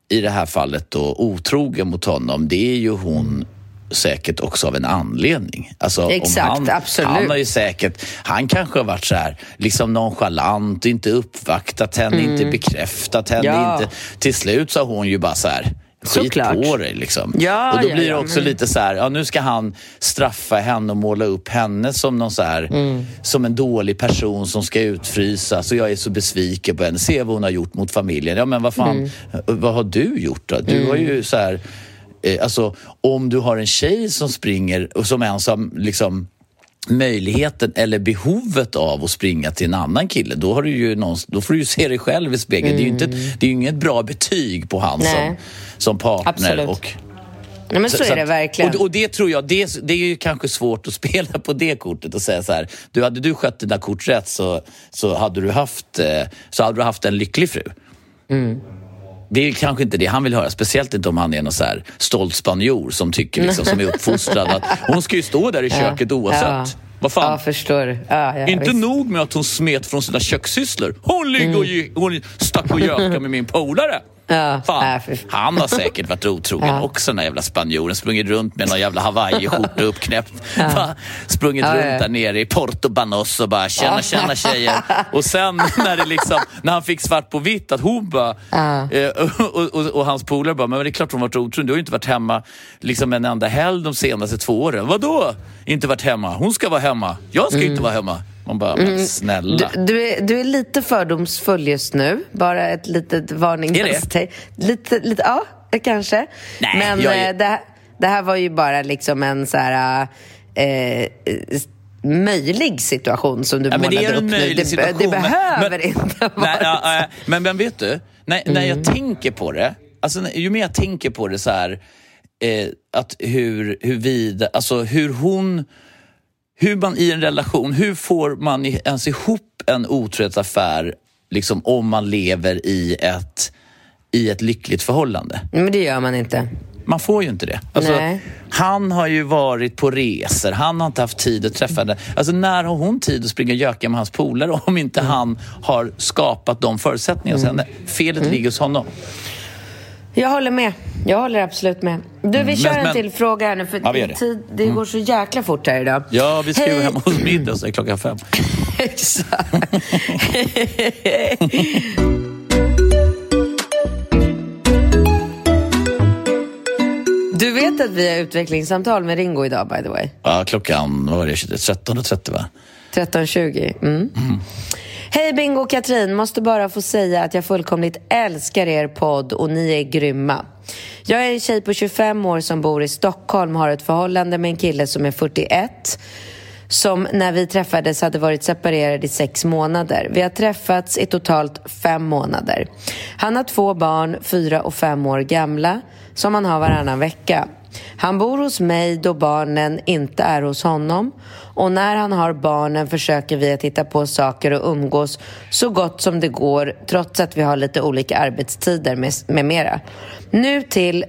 i det här fallet då otrogen mot honom, det är ju hon säkert också av en anledning. Alltså, exakt, om absolut. Han har ju säkert, han kanske har varit så här liksom nonchalant, inte uppvaktat henne, inte bekräftat henne, inte. Till slut så har hon ju bara så här skit på det liksom. Ja, och då blir det också lite så här, nu ska han straffa henne och måla upp henne som någon så här, som en dålig person som ska utfrysas, så jag är så besviken på henne. Se vad hon har gjort mot familjen. Ja, men vad fan, vad har du gjort då? Du har ju så här, alltså om du har en tjej som springer och som ens har liksom möjligheten eller behovet av att springa till en annan kille, då har du ju då får du ju se dig själv i spegeln. Det är ju inget bra betyg på han som partner. Absolut. Och ja, men så är det verkligen. Och det tror jag, det är ju kanske svårt att spela på det kortet och säga så här, hade du skött dina kort rätt så hade du haft en lycklig fru. Det är kanske inte det han vill höra, speciellt inte om han är någon så här stolt spanjor som tycker liksom, som är uppfostrad att hon ska ju stå där i köket oavsett. Vad fan? Ja, förstår. Inte nog med att hon smet från sina kökssysslor. Hon ligger och hon stack och gökade med min polare. Fan, han har säkert varit otrogen också, den jävla spanjoren. Sprungit runt med någon jävla Hawaii-skjorta uppknäppt. Sprungit runt där nere i Porto Banos och bara tjena tjejer. Och sen när han fick svart på vitt att hon bara och hans polare bara, men det är klart hon varit otrogen. Du har ju inte varit hemma liksom en enda helg de senaste 2 åren. Vadå? Inte varit hemma. Hon ska vara hemma. Jag ska inte vara hemma. Man bara, men snälla. Du är lite fördomsfull just nu. Bara ett litet varningstecken. Lite, ja, kanske. Nej, men det här var ju bara liksom en så här möjlig situation som du målade upp nu. Det behöver inte vara men vet du, när jag tänker på det, alltså ju mer jag tänker på det så här, att hur man i en relation, hur får man ens ihop en otrohetsaffär liksom, om man lever i ett lyckligt förhållande? Men det gör man inte. Man får ju inte det. Alltså, han har ju varit på resor, han har inte haft tid att träffa henne. Alltså när har hon tid att springa och göka med hans polare om inte han har skapat de förutsättningarna hos henne? Felet ligger hos honom. Jag håller med. Jag håller absolut med. Du, vi kör en till fråga här nu, för det går så jäkla fort här idag. Ja, vi ska ju hemma hos middag så är klockan 5. Exakt. Du vet att vi har utvecklingssamtal med Ringo idag, by the way. Ja, klockan, vad var det? 13:30 va? 13:20. Hej Bingo och Katrin, måste bara få säga att jag fullkomligt älskar er podd och ni är grymma. Jag är en tjej på 25 år som bor i Stockholm och har ett förhållande med en kille som är 41, som när vi träffades hade varit separerad i 6 månader. Vi har träffats i totalt 5 månader. Han har 2 barn, 4 och 5 år gamla, som han har varannan vecka. Han bor hos mig då barnen inte är hos honom, och när han har barnen försöker vi att hitta på saker och umgås så gott som det går, trots att vi har lite olika arbetstider med mera. Nu till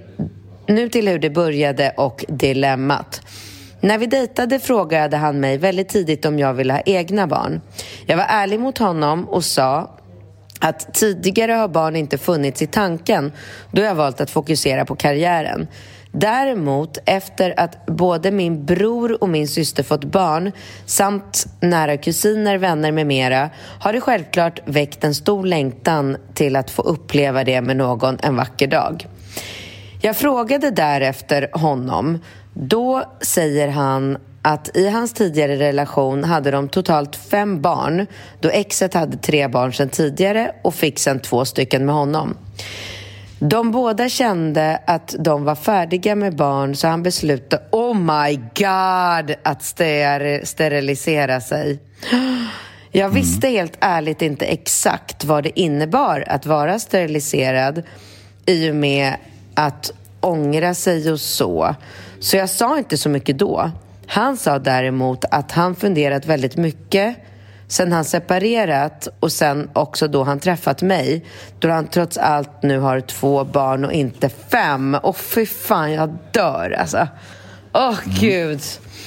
hur det började och dilemmat. När vi dejtade frågade han mig väldigt tidigt om jag ville ha egna barn. Jag var ärlig mot honom och sa att tidigare har barn inte funnits i tanken, då jag valt att fokusera på karriären. Däremot, efter att både min bror och min syster fått barn, samt nära kusiner, vänner med mera, har det självklart väckt en stor längtan till att få uppleva det med någon en vacker dag. Jag frågade därefter honom. Då säger han att i hans tidigare relation hade de totalt 5 barn, då exet hade 3 barn sedan tidigare och fick sedan 2 stycken med honom. De båda kände att de var färdiga med barn, så han beslutade, oh my god, att sterilisera sig. Jag visste helt ärligt inte exakt vad det innebar att vara steriliserad, i och med att ångra sig och så jag sa inte så mycket då. Han sa däremot att han funderat väldigt mycket sen han separerat, och sen också då han träffat mig, då han trots allt nu har 2 barn och inte 5. Och fy fan, jag dör alltså. Gud.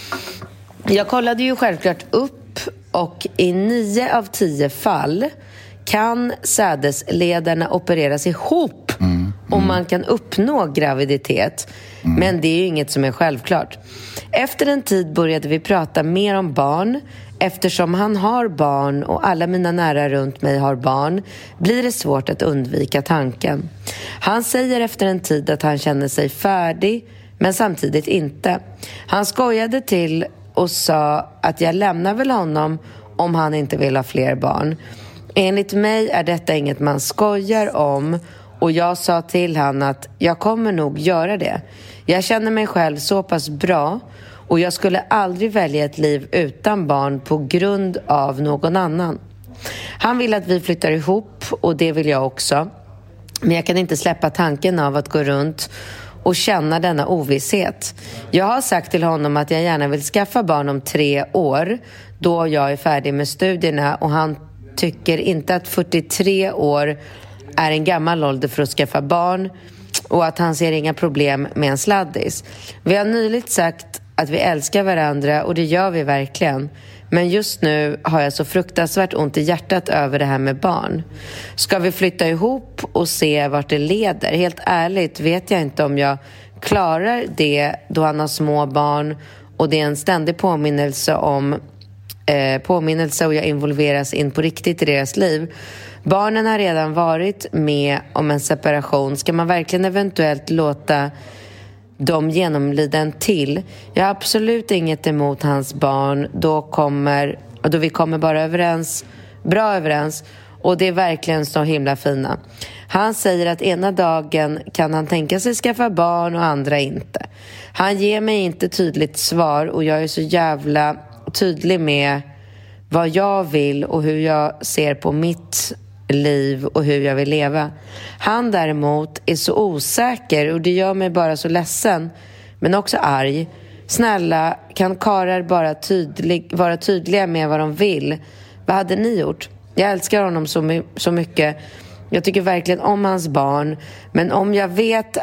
Jag kollade ju självklart upp, och i 9 av 10 fall kan sädesledarna opereras ihop och man kan uppnå graviditet. Men det är ju inget som är självklart. Efter en tid började vi prata mer om barn. Eftersom han har barn och alla mina nära runt mig har barn blir det svårt att undvika tanken. Han säger efter en tid att han känner sig färdig, men samtidigt inte. Han skojade till och sa att jag lämnar väl honom om han inte vill ha fler barn. Enligt mig är detta inget man skojar om, och jag sa till han att jag kommer nog göra det. Jag känner mig själv så pass bra och jag skulle aldrig välja ett liv utan barn på grund av någon annan. Han vill att vi flyttar ihop och det vill jag också. Men jag kan inte släppa tanken av att gå runt och känna denna ovisshet. Jag har sagt till honom att jag gärna vill skaffa barn om 3 år, då jag är färdig med studierna, och han tycker inte att 43 år är en gammal ålder för att skaffa barn, och att han ser inga problem med en sladdis. Vi har nyligt sagt att vi älskar varandra, och det gör vi verkligen. Men just nu har jag så fruktansvärt ont i hjärtat över det här med barn. Ska vi flytta ihop och se vart det leder? Helt ärligt vet jag inte om jag klarar det då han har små barn, och det är en ständig påminnelse och jag involveras in på riktigt i deras liv. Barnen har redan varit med om en separation. Ska man verkligen eventuellt låta dem genomlida en till? Jag har absolut inget emot hans barn. Då vi kommer bara bra överens. Och det är verkligen så himla fina. Han säger att ena dagen kan han tänka sig skaffa barn och andra inte. Han ger mig inte tydligt svar, och jag är så jävla tydlig med vad jag vill och hur jag ser på mitt liv och hur jag vill leva. Han däremot är så osäker, och det gör mig bara så ledsen, men också arg. Snälla, kan karlar bara vara tydliga med vad de vill? Vad hade ni gjort? Jag älskar honom så mycket. Jag tycker verkligen om hans barn, men om jag vet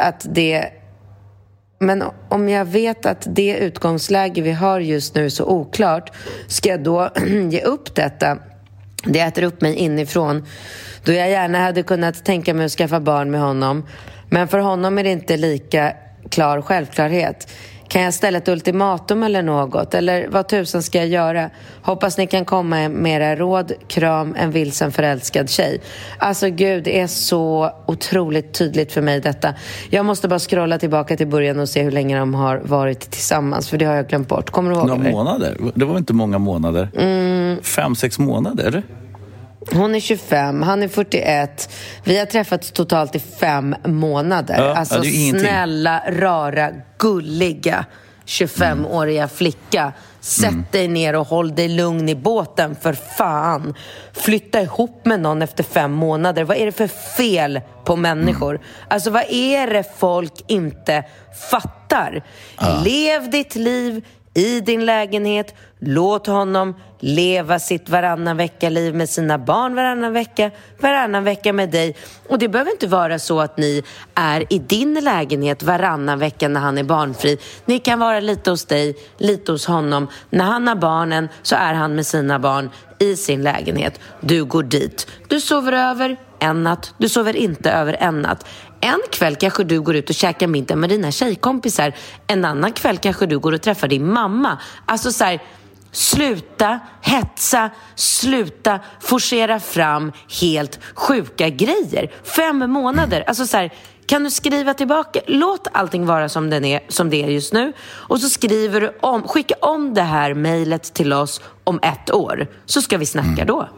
att det utgångsläge vi har just nu är så oklart, ska jag då ge upp detta? Det äter upp mig inifrån, då jag gärna hade kunnat tänka mig att skaffa barn med honom. Men för honom är det inte lika klar självklarhet. Kan jag ställa ett ultimatum eller något? Eller vad tusen ska jag göra? Hoppas ni kan komma med era råd. Kram, en vilsen förälskad tjej. Alltså gud, det är så otroligt tydligt för mig detta. Jag måste bara scrolla tillbaka till början och se hur länge de har varit tillsammans. För det har jag glömt bort. Kommer du ihåg? Några månader? Det var inte många månader. 5-6 månader, eller? Hon är 25, han är 41. Vi har träffats totalt i 5 månader. Ja, alltså snälla, rara, gulliga 25-åriga flicka. Sätt dig ner och håll dig lugn i båten, för fan. Flytta ihop med någon efter 5 månader. Vad är det för fel på människor? Alltså vad är det folk inte fattar? Lev ditt liv i din lägenhet. Låt honom leva sitt varannan vecka-liv med sina barn varannan vecka med dig. Och det behöver inte vara så att ni är i din lägenhet varannan vecka när han är barnfri. Ni kan vara lite hos dig, lite hos honom. När han har barnen så är han med sina barn i sin lägenhet. Du går dit. Du sover över en natt. Du sover inte över en natt. En kväll kanske du går ut och käkar middag med dina tjejkompisar. En annan kväll kanske du går och träffar din mamma. Alltså så här, sluta hetsa, sluta forcera fram helt sjuka grejer. 5 månader, alltså så här, kan du skriva tillbaka? Låt allting vara som det är just nu. Och så skriver du skicka om det här mejlet till oss om 1 år. Så ska vi snacka då.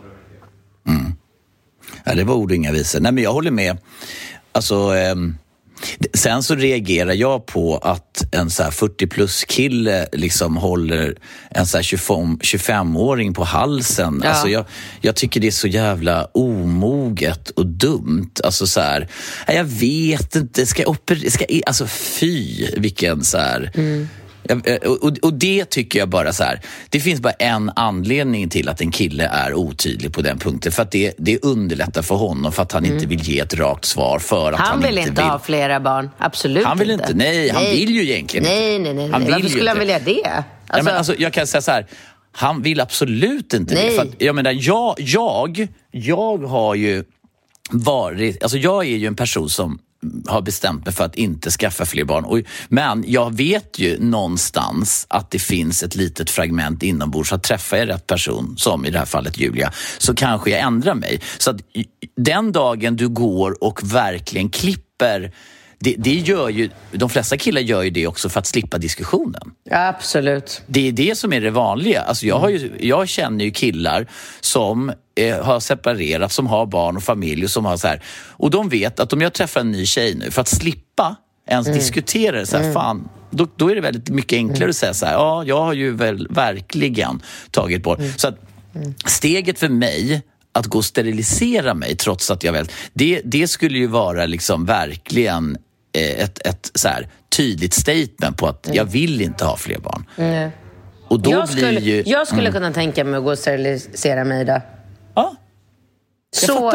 Ja, det var ord och inga visor. Nej, men jag håller med. Alltså, sen så reagerar jag på att en så här 40-plus kille liksom håller en så här 25-åring på halsen. Ja. Alltså jag tycker det är så jävla omoget och dumt. Alltså så här, jag vet inte, alltså fy, vilken så här... Och det tycker jag bara så här, det finns bara en anledning till att en kille är otydlig på den punkten, för att det underlättar för honom, för att han inte vill ge ett rakt svar, för att han vill inte ha flera barn, absolut. Han vill inte, nej, han vill ju egentligen nej. Varför skulle han vilja det? Alltså... Ja, men alltså, jag kan säga så här, han vill absolut inte det, för att, jag menar, jag har ju varit, alltså jag är ju en person som har bestämt mig för att inte skaffa fler barn. Men jag vet ju någonstans att det finns ett litet fragment inombords. Att träffa jag rätt person, som i det här fallet Julia, så kanske jag ändrar mig. Så att den dagen du går och verkligen klipper, det gör ju, de flesta killar gör ju det också för att slippa diskussionen. Ja, absolut. Det är det som är det vanliga. Alltså jag känner ju killar som har separerat, som har barn och familj och som har så här, och de vet att om jag träffar en ny tjej nu, för att slippa ens diskutera det så här, fan, då är det väldigt mycket enklare att säga så här, ja, jag har ju väl verkligen tagit bort. Så att steget för mig att gå och sterilisera mig, trots att jag väl, det skulle ju vara liksom verkligen ett så här tydligt statement på att jag vill inte ha fler barn. Och då jag skulle kunna tänka mig att gå och sterilisera mig då. Ja. Så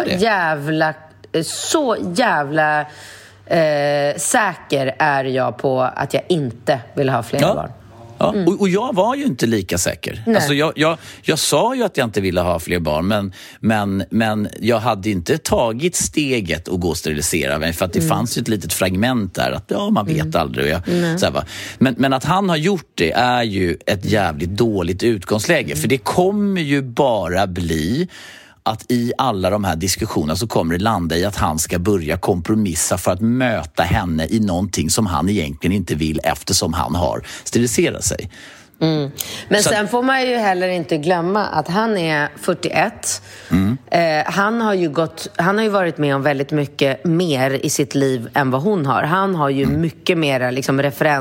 jävla säker är jag på att jag inte vill ha fler barn. Ja, och jag var ju inte lika säker. Alltså jag sa ju att jag inte ville ha fler barn, men jag hade inte tagit steget att gå och sterilisera mig, för att det fanns ju ett litet fragment där att man vet aldrig. Så här, va? Men att han har gjort det är ju ett jävligt dåligt utgångsläge, för det kommer ju bara bli att i alla de här diskussionerna så kommer det landa i att han ska börja kompromissa för att möta henne i någonting som han egentligen inte vill, eftersom han har steriliserat sig. Men så sen får man ju heller inte glömma att han är 41. Han har ju varit med om väldigt mycket mer i sitt liv än vad hon har. Han har ju mycket mer liksom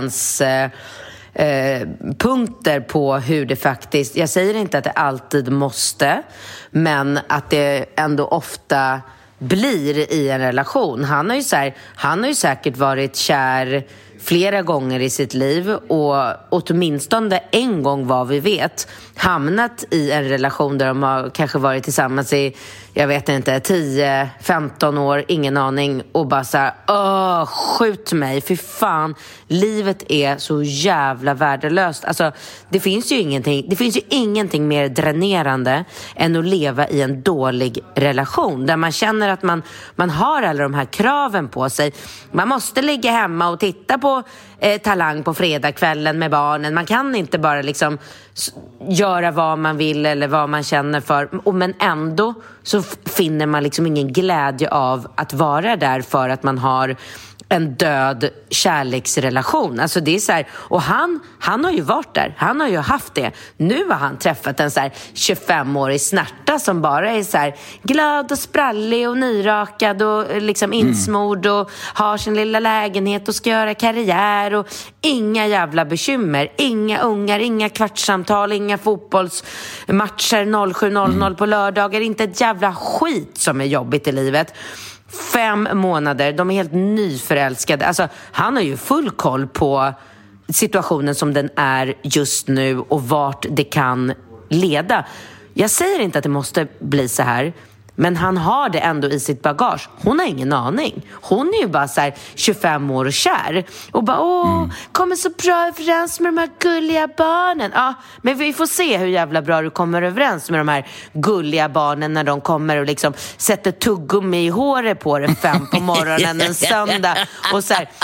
punkter på hur det faktiskt, jag säger inte att det alltid måste, men att det ändå ofta blir i en relation. Han har ju säkert varit kär flera gånger i sitt liv, och åtminstone en gång, vad vi vet, hamnat i en relation där de har kanske varit tillsammans i, jag vet inte, 10-15 år, ingen aning, och bara så här, skjut mig, för fan, livet är så jävla värdelöst. Alltså, det finns ju ingenting mer dränerande än att leva i en dålig relation där man känner att man har alla de här kraven på sig. Man måste ligga hemma och titta på Talang på fredagskvällen med barnen. Man kan inte bara liksom göra vad man vill eller vad man känner för, men ändå så finner man liksom ingen glädje av att vara där, för att man har en död kärleksrelation. Alltså det är så här, och han har ju varit där. Han har ju haft det. Nu har han träffat en så här 25-årig snärta som bara är så här glad och sprallig och nyrakad och liksom insmord och har sin lilla lägenhet och ska göra karriär och inga jävla bekymmer. Inga ungar, inga kvartssamtal, inga fotbollsmatcher 07:00 på lördagar. Inte ett jävla skit som är jobbigt i livet. 5 månader, de är helt nyförälskade. Alltså, han har ju full koll på situationen som den är just nu och vart det kan leda. Jag säger inte att det måste bli så här, men han har det ändå i sitt bagage. Hon har ingen aning. Hon är ju bara så här 25 år och kär. Och bara, kommer så bra överens med de här gulliga barnen. Ja, men vi får se hur jävla bra du kommer överens med de här gulliga barnen när de kommer och liksom sätter tuggummi i håret på det 5 på morgonen en söndag. Och så här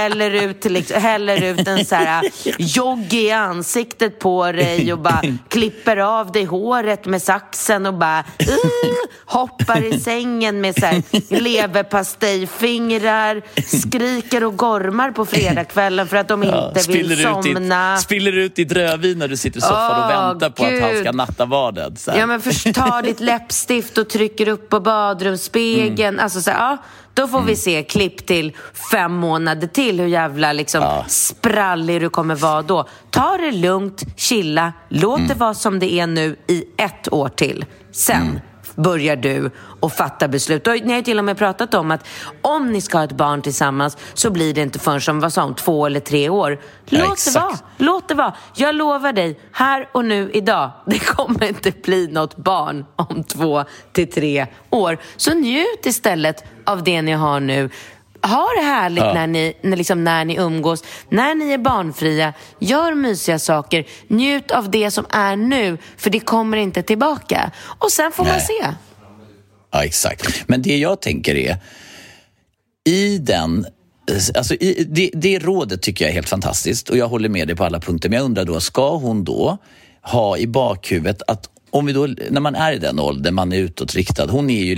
häller ut en så här jogg i ansiktet på dig och bara klipper av dig håret med saxen och bara hoppar i sängen med så här leverpastejfingrar, skriker och gormar på fredagskvällen för att de inte vill somna. Spiller ut i drövin när du sitter i soffan och väntar på att han ska natta vaden. Ja, men ta ditt läppstift och trycker upp på badrumsspegeln. Alltså så här, då får vi se klipp till 5 månader till hur jävla liksom sprallig du kommer vara då. Ta det lugnt, chilla, låt det vara som det är nu i 1 år till. Sen börjar du och fatta beslut. Och ni har till och med pratat om att om ni ska ha ett barn tillsammans så blir det inte förrän som 2 eller 3 år. Låt det vara. Jag lovar dig, här och nu idag, det kommer inte bli något barn om 2 till 3 år. Så njut istället av det ni har nu. Ha det härligt när ni umgås, när ni är barnfria, gör mysiga saker, njut av det som är nu, för det kommer inte tillbaka. Och sen får man se. Ja, exakt. Men det jag tänker är, i den... Alltså, det rådet tycker jag är helt fantastiskt och jag håller med dig på alla punkter. Men jag undrar då, ska hon då ha i bakhuvudet att om vi då, när man är i den åldern, man är utåtriktad, hon är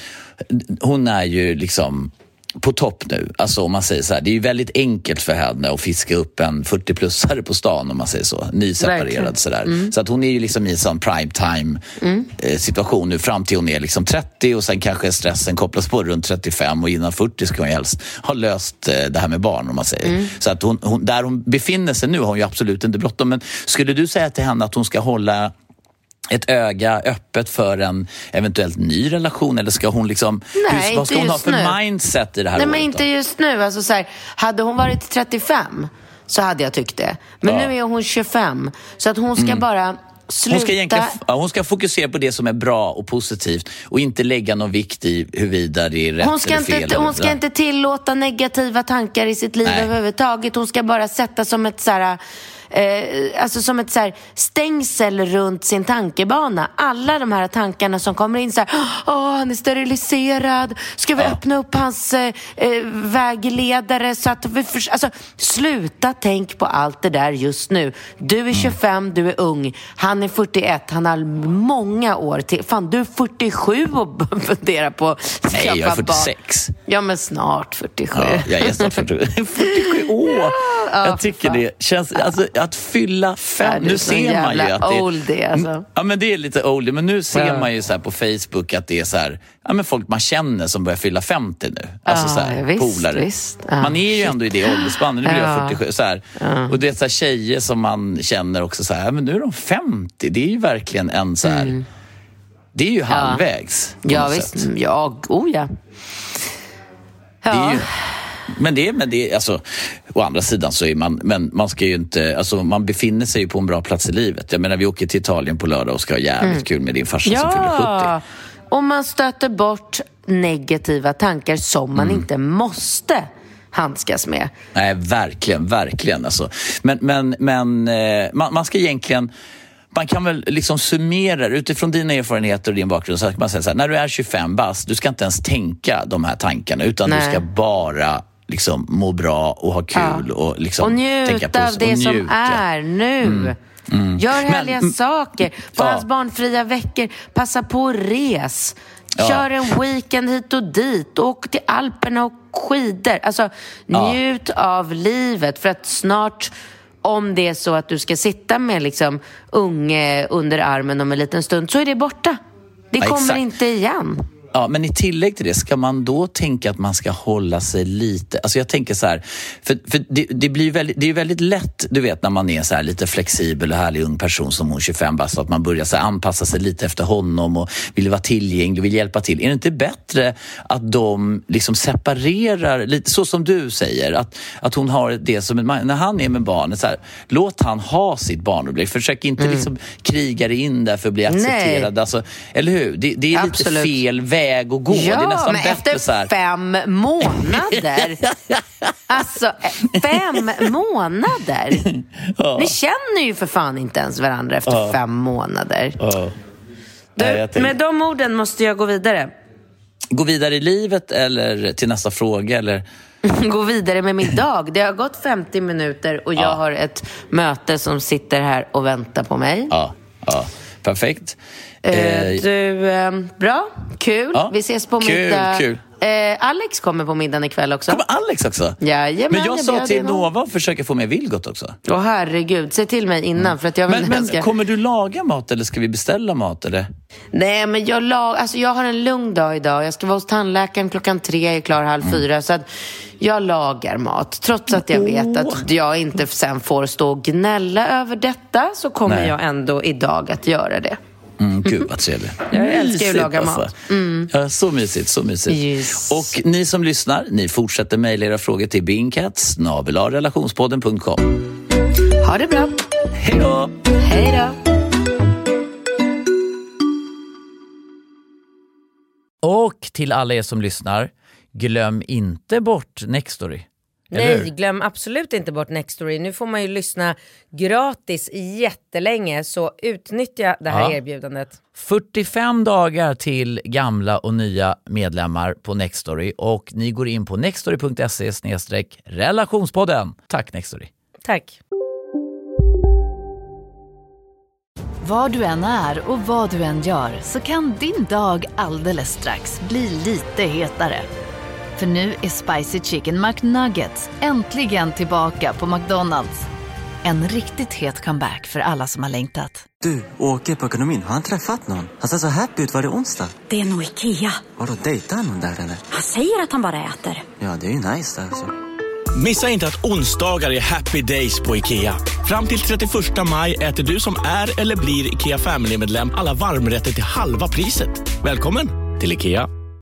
ju liksom på topp nu. Alltså om man säger så här, det är ju väldigt enkelt för henne att fiska upp en 40-plussare på stan om man säger så, nyseparerad sådär. Så att hon är ju liksom i en sån prime time situation nu fram till hon är liksom 30 och sen kanske stressen kopplas på runt 35 och innan 40 ska hon ju helst ha löst det här med barn om man säger. Så att hon, där hon befinner sig nu har hon ju absolut inte bråttom, men skulle du säga till henne att hon ska hålla ett öga öppet för en eventuellt ny relation, eller ska hon liksom... vad ska hon ha för mindset i det här året? Men inte just nu. Alltså så här, hade hon varit 35 så hade jag tyckt det. Men nu är hon 25. Så att hon ska bara sluta... Hon ska fokusera på det som är bra och positivt och inte lägga någon vikt i huruvida det är rätt eller fel. Hon ska inte tillåta negativa tankar i sitt liv överhuvudtaget. Hon ska bara sätta som ett så här... alltså som ett så här stängsel runt sin tankebana. Alla de här tankarna som kommer in så här, han är steriliserad, ska vi öppna upp hans vägledare så att vi alltså sluta tänk på allt det där just nu. Du är 25, du är ung, han är 41, han har många år till. Fan, du är 47 och funderar på att skaffa barn. Nej, jag är 46. Ja, men snart 47. Ja, jag är snart 47. 47 år. Jag tycker det känns, alltså att fylla 5, nu ser man ju att det oldie, alltså. Ja, men det är lite oldie, men nu ser man ju så här på Facebook att det är så här, ja, men folk man känner som börjar fylla 50 nu. Alltså så här, polare. Visst. Man är ju ändå i det åldersspannet, nu blir jag 47 så här. Och det är så här tjejer som man känner också så här, ja, men nu är de 50. Det är ju verkligen en så här, det är ju halvvägs. Ja, visst. Sätt. Ja, ja. Det är ju, men det alltså, å andra sidan så är man ska ju inte, alltså man befinner sig ju på en bra plats i livet. Jag menar, vi åker till Italien på lördag och ska ha jävligt kul med din farsa som fyller 70. Och man stöter bort negativa tankar som man inte måste handskas med. Nej, verkligen alltså. Men man ska egentligen, man kan väl liksom summera utifrån dina erfarenheter och din bakgrund, så kan man säga så här, när du är 25 bast, du ska inte ens tänka de här tankarna, utan du ska bara liksom må bra och ha kul och liksom och njuta av det som är nu. Gör härliga saker. På hans barnfria veckor, passa på att res. Kör en weekend hit och dit. Åk till Alperna och skidor. Alltså, njut av livet. För att snart, om det är så att du ska sitta med liksom unge under armen om en liten stund, så är det borta. Det kommer inte igen. Ja, men i tillägg till det, ska man då tänka att man ska hålla sig lite... Alltså jag tänker så här, för det blir väldigt, det är väldigt lätt, du vet, när man är så här lite flexibel och härlig ung person som hon 25 bast, att man börjar så här anpassa sig lite efter honom och vill vara tillgänglig, vill hjälpa till. Är det inte bättre att de liksom separerar lite, så som du säger, att hon har det som när han är med barnet så här, låt han ha sitt barnobjekt. Försök inte liksom kriga in där för att bli accepterad. Alltså, eller hur? Det är lite fel väg att gå. Ja, det är nästan men bättre efter så här. 5 månader. Alltså, 5 månader. Ni känner ju för fan inte ens varandra efter 5 månader. Med de orden måste jag gå vidare. Gå vidare i livet eller till nästa fråga eller... Gå vidare med min dag. Det har gått 50 minuter och jag har ett möte som sitter här och väntar på mig. Ja, perfekt. Bra, kul. Vi ses på middag. Kul. Alex kommer på middagen ikväll också. Kommer Alex också? Jajamän, men jag sa till Nova att försöka få med Vilgot också. Åh herregud, säg till mig innan för att jag vill men kommer du laga mat eller ska vi beställa mat eller? Nej, men jag har en lugn dag idag. Jag ska vara hos tandläkaren 3:00, jag är klar 3:30, så att jag lagar mat. Trots att jag vet att jag inte sen får stå och gnälla över detta, så kommer jag ändå idag att göra det. Gud vad trevligt. Jag älskar att laga mat. Ja, så mysigt. Yes. Och ni som lyssnar, ni fortsätter mejla era frågor till bingcats@relationspodden.com. Ha det bra. Hej då. Hej då. Och till alla er som lyssnar, glöm inte bort Nextory. Nej, glöm absolut inte bort Nextory. Nu får man ju lyssna gratis jättelänge, så utnyttja det här erbjudandet. 45 dagar till gamla och nya medlemmar på Nextory, och ni går in på nextory.se/relationspodden. Tack Nextory. Tack. Var du än är och vad du än gör så kan din dag alldeles strax bli lite hetare. För nu är Spicy Chicken McNuggets äntligen tillbaka på McDonald's. En riktigt het comeback för alla som har längtat. Du, åker på ekonomin. Har han träffat någon? Han ser så happy ut. Var det onsdag? Det är nog Ikea. Har du dejtat någon där eller? Han säger att han bara äter. Ja, det är ju nice där alltså. Missa inte att onsdagar är happy days på Ikea. Fram till 31 maj äter du som är eller blir Ikea Family-medlem alla varmrätter till halva priset. Välkommen till Ikea.